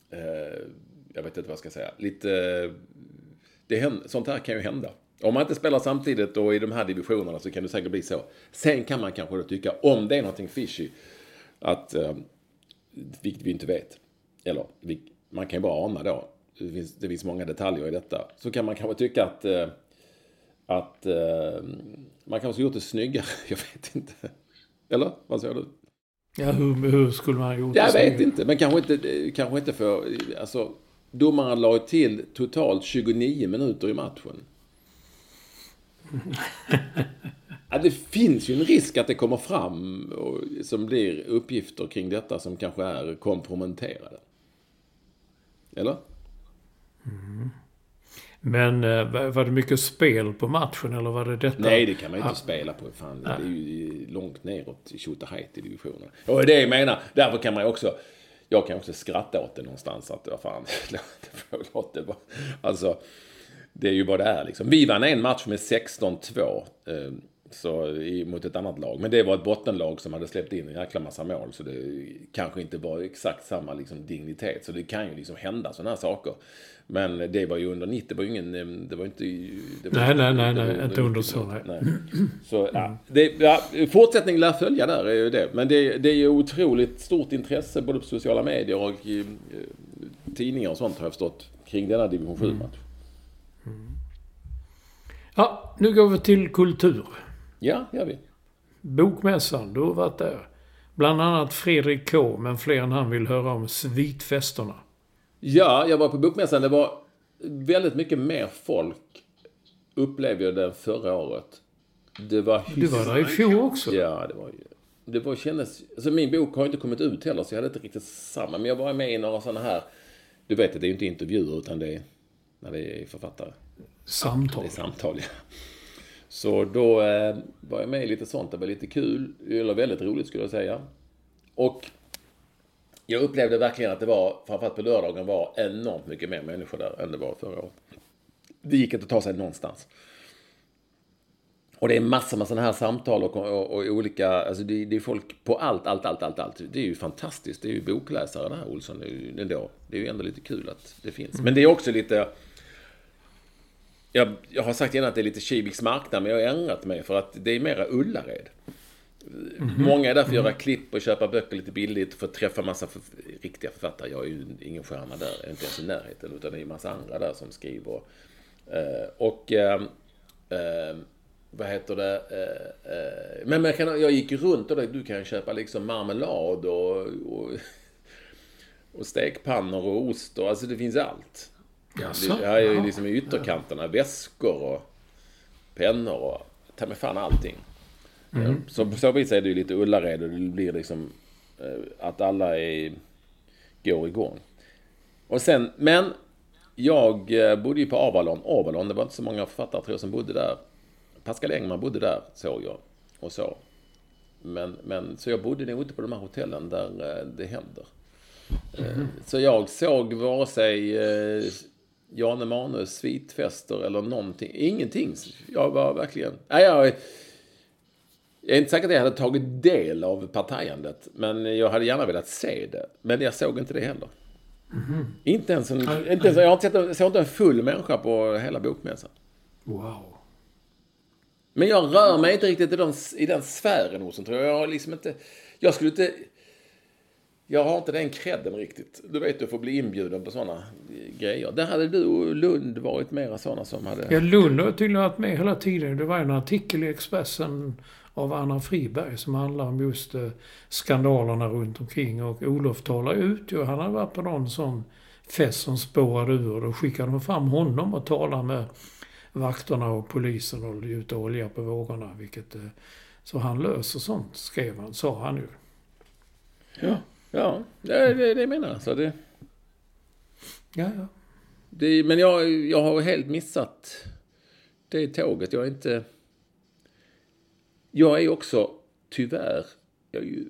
jag vet inte vad jag ska säga. Lite, det händer, sånt här kan ju hända. Om man inte spelar samtidigt och i de här divisionerna så kan det säkert bli så. Sen kan man kanske då tycka, om det är någonting fishy, att, eh, vilket vi inte vet, eller vi, man kan ju bara ana då, det finns, det finns många detaljer i detta, så kan man kanske tycka att, eh, att eh, man kanske gjort det snyggare, jag vet inte. Eller, vad säger du? Ja, hur, hur skulle man ha gjort det? Jag vet inte, men kanske inte, kanske inte för, alltså, domaren la till totalt tjugonio minuter i matchen. Ja, det finns ju en risk att det kommer fram och, som blir uppgifter kring detta som kanske är komprometterade. Eller? Mm. Men var det mycket spel på matchen eller var det detta? Nej, det kan man ju inte ah. spela på. Fan, det är ju långt neråt i Tjotahejt i divisionen. Och det är det jag menar. Därför kan man ju också, jag kan också skratta åt det någonstans att, vad fan, låt det vara. Alltså, det är ju vad det är liksom. Vi vann en match med sexton två eh, så, i, mot ett annat lag. Men det var ett bottenlag som hade släppt in en jäkla massa mål. Så det kanske inte var exakt samma liksom, dignitet. Så det kan ju liksom hända sådana här saker. Men det var ju under nittio. Det var ju ingen... Det var inte, det var nej, inte, nej, nej, det nej. Inte under så. Nej. nej. Så ja, det, ja, fortsättning lär följa där är ju det. Men det, det är ju otroligt stort intresse både på sociala medier och i, i tidningar och sånt har jag förstått kring denna division sju-match. Mm. Ja, nu går vi till kultur. Ja, gör vi. Bokmässan, du har varit där. Bland annat Fredrik K, men fler än han vill höra om svitfesterna. Ja, jag var på bokmässan. Det var väldigt mycket mer folk upplevde jag det förra året. Det var du var där i fjol också? Ja, det var ju... Det var kändes... Alltså min bok har inte kommit ut heller så jag hade inte riktigt samma. Men jag var med i några sådana här... Du vet att det är inte intervjuer utan det är när det är författare. Samtal. Det är samtal, ja. Så då eh, var jag med i lite sånt. Det var lite kul. Eller väldigt roligt skulle jag säga. Och jag upplevde verkligen att det var, framförallt på lördagen, var enormt mycket mer människor där än det var förra året. Det gick inte att ta sig någonstans. Och det är massor med sådana här samtal och, och, och olika, alltså det, det är folk på allt, allt, allt, allt, allt. Det är ju fantastiskt. Det är ju bokläsare det här, Olsson. Det är ju, ändå, det är ju ändå lite kul att det finns. Mm. Men det är också lite... Jag, jag har sagt gärna att det är lite Kiviks marknad, men jag har ändrat mig för att det är mera Ullared. Mm-hmm. Många är därför mm-hmm. göra klipp och köpa böcker lite billigt för att träffa massa för, riktiga författare. Jag är ju ingen stjärna där, jag är inte ens i närheten, utan det är en massa andra där som skriver. Uh, och uh, uh, vad heter det? Uh, uh, men man kan, jag gick runt och då, du kan köpa liksom marmelad och, och, och stekpannor och ost och alltså det finns allt. Jaså? Det här är ju liksom i ytterkanterna, väskor och pennor och ta med fan allting. Mm. Så på så vis är det ju lite Ullared och det blir liksom att alla är, går igång. Och sen, men jag bodde ju på Avalon. Avalon, det var inte så många författare tror jag som bodde där. Pascal Engman bodde där, såg jag. Och så. Men, men, så jag bodde nog inte på de här hotellen där det händer. Mm. Så jag såg vare sig eh, Jan Emanuels svitfester eller någonting. Ingenting. Jag var verkligen... Nej, jag, jag är inte säker att jag hade tagit del av partajandet. Men jag hade gärna velat se det. Men jag såg inte det heller. Mm. Inte ens en... Inte ens, jag har inte sett, jag såg inte en full människa på hela bokmässan. Wow. Men jag rör mig inte riktigt i den, i den sfären hos, tror jag. Jag har liksom inte... Jag skulle inte... Jag har inte den credden riktigt. Du vet, du får bli inbjuden på sådana grejer. Där hade du och Lund varit mera sådana som hade... Ja, Lund har tydligen varit med hela tiden. Det var en artikel i Expressen av Anna Friberg som handlar om just eh, skandalerna runt omkring. Och Olof talar ut ju. Han hade varit på någon sån fest som spårade ur. Och skickade de fram honom och talade med vakterna och polisen och gjuta olja på vågorna. Vilket, eh, så han löser sånt, skrev han, sa han ju. Ja. Ja, det, det, det menar jag. Så det, ja, ja. Det, men jag, jag har helt missat det tåget. Jag är inte... Jag är också, tyvärr, jag är ju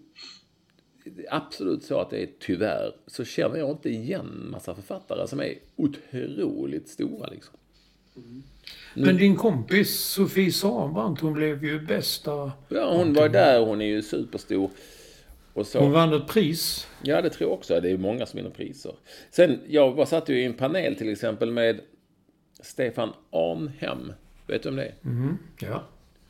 absolut så att det är tyvärr, så känner jag inte igen massa författare som är otroligt stora liksom. Mm. Men din kompis Sofie Sambrandt, hon blev ju bästa... Ja, hon var där, hon är ju superstor. Och så, hon vann ett pris. Ja, det tror jag också. Det är många som vinner priser. Sen, jag var satt ju i en panel till exempel med Stefan Arnhem. Vet du om det är? Mm, ja.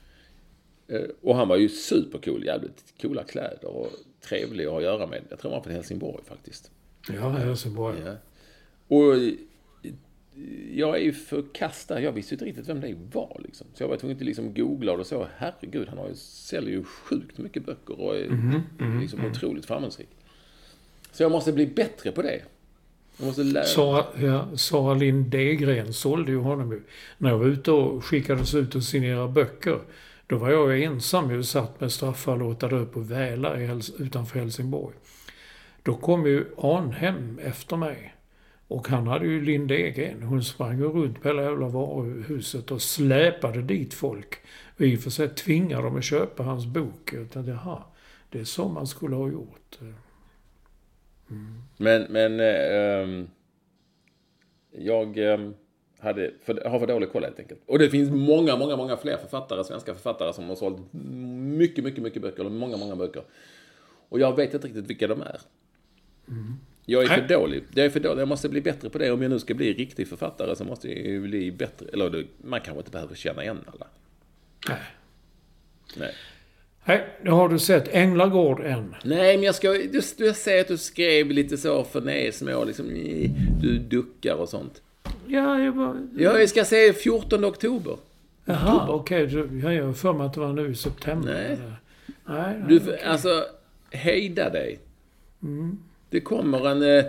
Och han var ju supercool. Jävligt coola kläder och trevlig att göra med. Jag tror han var från Helsingborg faktiskt. Ja, Helsingborg. Ja. Och jag är ju förkastad. Jag visste inte riktigt vem det var liksom. Så jag var tvungen att liksom googla och så. Herregud, han har ju, säljer ju sjukt mycket böcker och är mm, mm, liksom mm. otroligt framgångsrik. Så jag måste bli bättre på det. Jag måste lära. Sara, ja, Sara Lind Degren sålde ju honom ju. När jag var ute och skickades ut och signera böcker, då var jag ensam ju satt med straffallåtade upp och väla i Häls- utanför Helsingborg. Då kom ju Arnhem efter mig. Och han hade ju Lindegren. Hon sprang runt på hela jävla varuhuset och släpade dit folk. Och i och för sig tvingade dem att köpa hans bok. Jag tänkte, jaha, det är så man skulle ha gjort. Mm. Men, men ähm, jag ähm, hade för, har för dålig koll helt enkelt. Och det finns många, många, många fler författare, svenska författare som har sålt mycket, mycket, mycket böcker. Eller många, många böcker. Och jag vet inte riktigt vilka de är. Mm. Jag är för dålig. Jag är för dålig. Jag måste bli bättre på det. Om jag nu ska bli riktig författare så måste jag bli bättre. Eller man kanske inte behöver känna igen alla. Nej. Nej. Nej, nu har du sett Änglagård än. Nej, men jag ska... Du, du säger att du skrev lite så för nej, små liksom... Du duckar och sånt. Ja, jag bara... Ja, jag ska säga fjortonde oktober. Jaha, okej. Okay. Jag har för mig att det var nu i september. Nej. Eller... Nej, nej du, okay. Alltså, hejda dig. Mm. Det kommer en uh,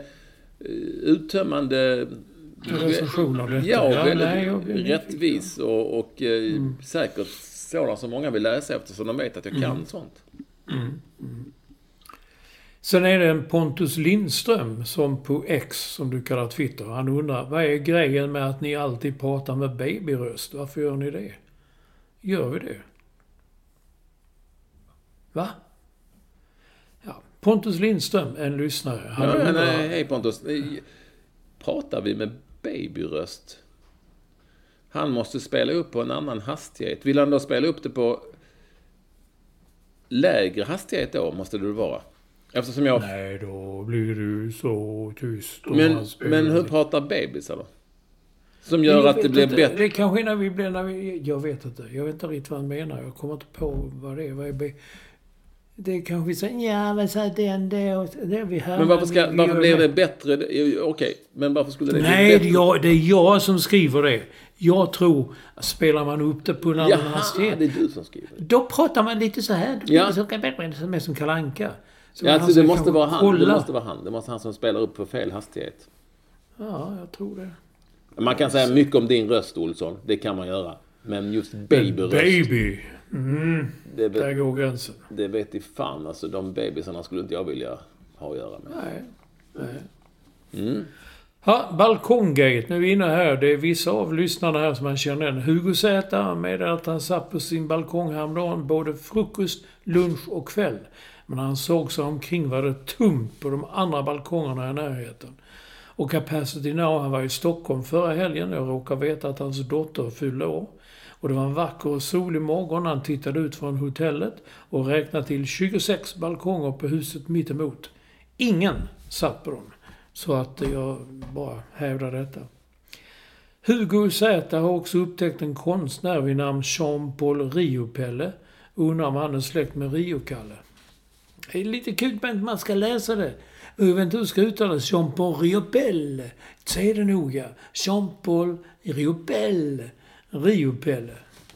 uttömmande recension av detta. Ja, ja väldigt nej, jag rättvis och, och uh, mm. säkert sådana som många vill läsa efter så de vet att jag kan mm. sånt. Mm. Mm. Sen är det en Pontus Lindström som på X, som du kallar Twitter. Han undrar, vad är grejen med att ni alltid pratar med babyröst? Varför gör ni det? Gör vi det? Va? Pontus Lindström, en lyssnare. Han ja, undrar... nej, hej Pontus. Pratar vi med babyröst? Han måste spela upp på en annan hastighet. Vill han då spela upp det på lägre hastighet då, måste det vara. Eftersom jag... Nej, då blir du så tyst. Men, men hur pratar bebisar då? Som gör att det blir inte. bättre. Det är kanske när vi blir... När vi... Jag vet inte. Jag vet inte riktigt vad han menar. Jag kommer inte på vad det är. Vad är be... Det är kanske så, ja men så den det, det vi hör. Men varför, ska, varför blir det bättre? Okej, okay, men varför skulle det Nej, bli bättre? Nej, det är jag som skriver det. Jag tror, spelar man upp det på en annan hastighet. det är du som skriver det. Då pratar man lite så här. Ja. Så kan bättre som är som Kalle Anka. Så ja, alltså det måste vara han. Det måste vara han. Det måste han som spelar upp på fel hastighet. Ja, jag tror det. Man kan säga mycket om din röst, Olsson. Det kan man göra. Men just babyröst. Baby. Mm. Det vet, där går gränsen. Det vet i fan. Alltså, de bebisarna skulle inte jag vilja ha att göra med. Nej. Nej. Mm. Ja, Balkonggate. Nu är vi inne här. Det är vissa av lyssnarna här som man känner igen. Hugo Zäta med att han satt på sin balkong häromdagen både frukost, lunch och kväll. Men när han såg sig omkring var det tomt på de andra balkongerna i närheten. Och Capacity Now, han var i Stockholm förra helgen. Jag råkar veta att hans dotter fyllde år. Och det var en vacker och solig morgon. Han tittade ut från hotellet och räknade till tjugosex balkonger på huset mitt emot. Ingen satt på dem. Så att jag bara hävdar detta. Hugo Zäta har också upptäckt en konstnär vid namn Jean-Paul Riopelle. Undrar om han är släkt med Rio-Kalle. Det är lite kul men man ska läsa det. Jag vet inte hur ska uttala Jean-Paul Riopelle. Säg det noga. Jean-Paul Riopelle. Riopelle.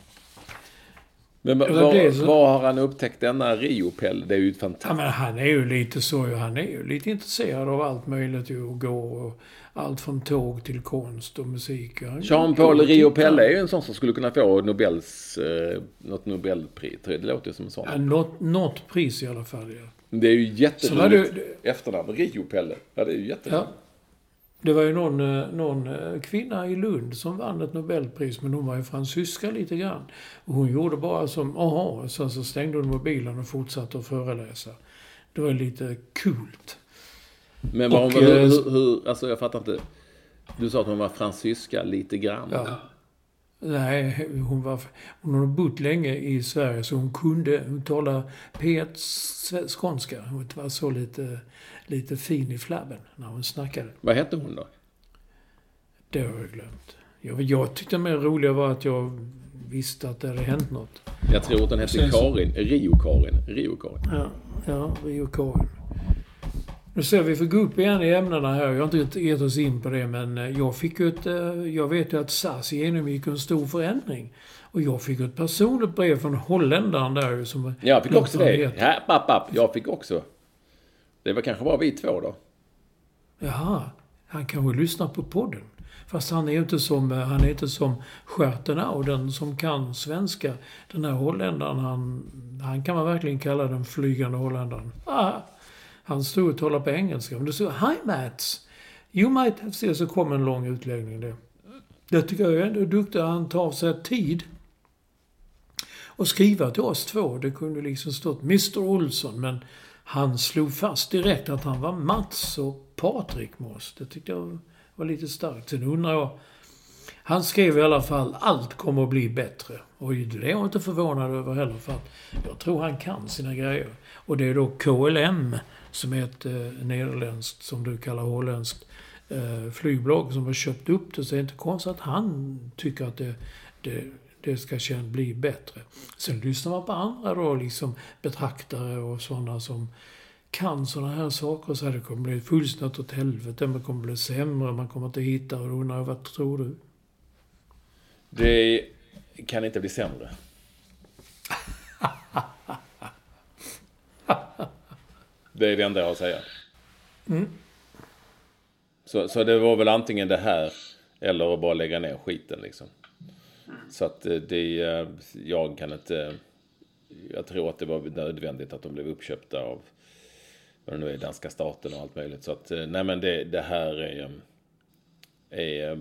Men var, så... var har han upptäckt denna Riopelle? Det är ju ett fantastiskt... Ja, men han är ju lite så. Han är ju lite intresserad av allt möjligt. Och går och allt från tåg till konst och musik. Jean-Paul Riopelle är ju en sån som skulle kunna få Nobels, eh, något Nobelpris. Det låter som en sån. Ja, något, något pris i alla fall, ja. Det är ju jätteroligt det... efternamn. Riopelle. Ja, det är ju jätteroligt. Ja. Det var ju någon, någon kvinna i Lund som vann ett Nobelpris, men hon var ju fransyska lite grann. Och hon gjorde bara som, aha, sen så stängde hon mobilen och fortsatte att föreläsa. Det var lite kult. Men var hon, och, hur, hur, hur, alltså jag fattar inte. Du sa att hon var fransyska lite grann. Ja. Nej, hon var hon har bott länge i Sverige så hon kunde, hon talade P ett skånska. Hon var så lite, lite fin i flabben när hon snackade. Vad hette hon då? Det har jag glömt. Jag, jag tyckte mer roliga var att jag visste att det hade hänt något. Jag tror att den hette Karin, Rio-Karin. Rio-Karin. Ja, ja Rio-Karin. Nu ser vi för gå upp igen i ämnena här. Jag har inte gett oss in på det, men jag fick ett, jag vet ju att S A S genomgick en stor förändring. Och jag fick ett personligt brev från holländaren där som... Jag fick också det. Ja, papp, papp. Jag fick också. Det var kanske bara vi två då. Jaha, han kanske lyssnar på podden. Fast han är ju inte som, han är inte som Stjärtenau, den som kan svenska. Den här holländaren, han, han kan man verkligen kalla den flygande holländaren. Ah. Han stod och talade på engelska. Men det stod, hi Mats, you might have seen, så kom en lång utläggning där. Det tycker jag är ändå duktig. Han tar sig tid och skriva till oss två. Det kunde liksom stått mister Olsson, men han slog fast direkt att han var Mats och Patrik med oss. Det tyckte jag var lite starkt. Sen undrar jag, han skrev i alla fall, allt kommer att bli bättre. Och det är jag inte förvånad över heller, för att jag tror han kan sina grejer. Och det är då K L M, som är ett eh, nederländskt, som du kallar holländskt, eh, flygbolag som har köpt upp det. Så det är inte konstigt att han tycker att det, det, det ska känna bli bättre. Sen lyssnar man på andra då, liksom betraktare och sådana som kan sådana här saker. Så här, det kommer bli fullständigt åt helvete, man kommer bli sämre, man kommer inte hitta, och undrar, vad tror du? Det kan inte bli sämre. Det är det enda jag har att säga. Mm. Så, så det var väl antingen det här eller att bara lägga ner skiten liksom. Så att det, jag kan inte, jag tror att det var nödvändigt att de blev uppköpta av, vad det nu är, danska staten och allt möjligt. Så att, nej men det, det här är, är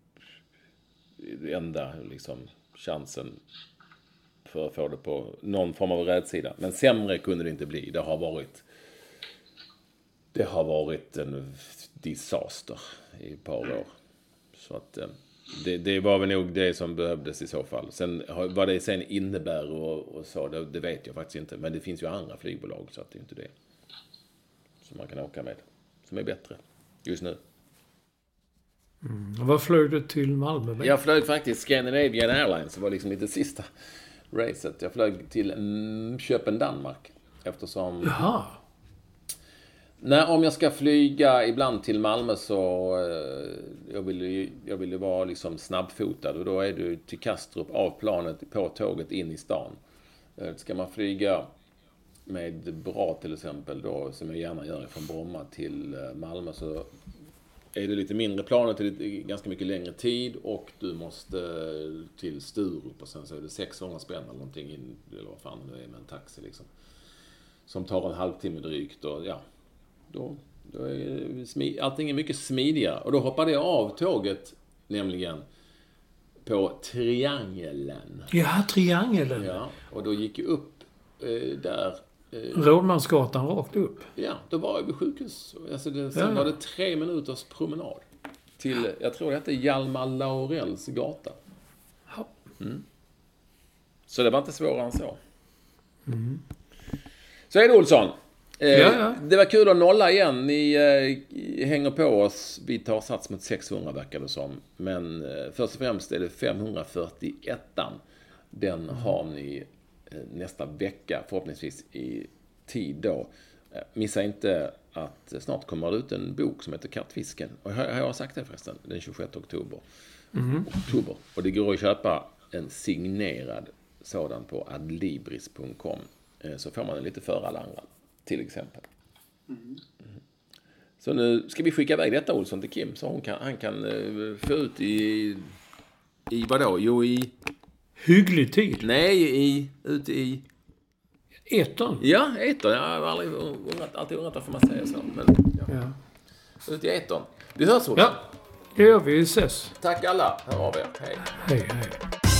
enda liksom chansen för att få det på någon form av rädsida. Men sämre kunde det inte bli. Det har varit det har varit en disaster i ett par år. Så att det, det var väl nog det som behövdes i så fall. Sen vad det sen innebär och, och så, det, det vet jag faktiskt inte. Men det finns ju andra flygbolag, så att det är inte det som man kan åka med, som är bättre just nu. Mm. Vad flög du till Malmö med? Jag flög faktiskt Scandinavian Airlines. Det var liksom lite sista racet. Jag flög till mm, Köpen, Danmark. Eftersom... Jaha. Nej, om jag ska flyga ibland till Malmö så... Eh, jag vill ju jag vill vara liksom snabbfotad. Och då är du till Kastrup av planet på tåget in i stan. Eh, ska man flyga med bra till exempel då, som jag gärna gör från Bromma till eh, Malmö, så... är det lite mindre planet, det är ganska mycket längre tid, och du måste till Sturup och sen så är det sexhundra spänn eller någonting in, eller vad fan det är med en taxi liksom, som tar en halvtimme drygt, och ja, då, Då är smi- allting är mycket smidigare. Och då hoppade jag av tåget, nämligen på Triangeln. Ja, Triangeln. Ja, och då gick jag upp eh, där. Eh, Rådmansgatan rakt upp. ja, då var jag vid sjukhus. Alltså det, sen Ja. var det tre minuters promenad. Till, jag tror det hette Hjalmar Laurells gata. Ja. Mm. Så det var inte svårare än så. Mm. Så är det, Olsson. Eh, Ja, ja. Det var kul att nolla igen. Ni eh, hänger på oss. Vi tar sats mot sexhundra verkar det som. Men eh, först och främst är det femhundrafyrtioett. Den har ni eh, nästa vecka förhoppningsvis i tid då. Eh, missa inte att eh, snart kommer det ut en bok som heter Kattfisken. Och har, har jag sagt det förresten? Den tjugosjätte oktober. Mm. oktober. Och det går att köpa en signerad sådan på adlibris punkt com. Eh, så får man den lite före alla andra. Till exempel. Mm. Så nu ska vi skicka iväg detta, Olsson, till Kim. Så hon kan, han kan uh, få ut i... I vadå? Jo, i... Hygglig tid. Nej, i... Ut i... Etern. Ja, etern. Jag har aldrig undrat, alltid undrat varför man säger så. Men, ja. Ja. Ut i etern. Vi hörs, Olsson. Ja, det gör vi. Vi ses. Tack alla. Hör av er. Hej. Hej, hej.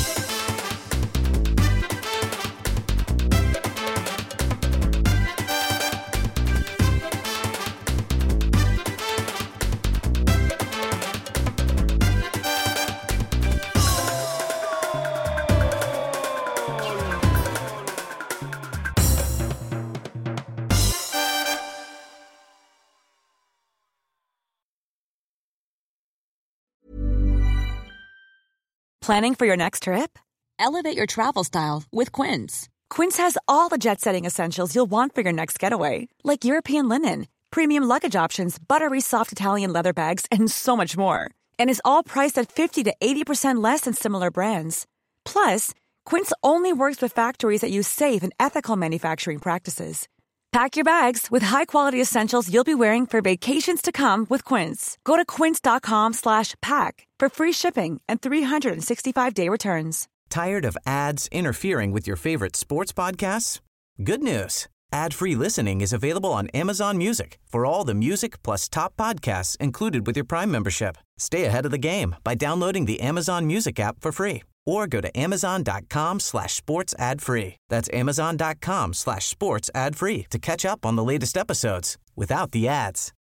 Planning for your next trip? Elevate your travel style with Quince. Quince has all the jet-setting essentials you'll want for your next getaway, like European linen, premium luggage options, buttery soft Italian leather bags, and so much more. And is all priced at fifty to eighty percent less than similar brands. Plus, Quince only works with factories that use safe and ethical manufacturing practices. Pack your bags with high-quality essentials you'll be wearing for vacations to come with Quince. Go to quince.com slash pack for free shipping and three sixty-five day returns. Tired of ads interfering with your favorite sports podcasts? Good news. Ad-free listening is available on Amazon Music for all the music plus top podcasts included with your Prime membership. Stay ahead of the game by downloading the Amazon Music app for free or go to amazon.com slash sports ad free. That's amazon.com slash sports ad free to catch up on the latest episodes without the ads.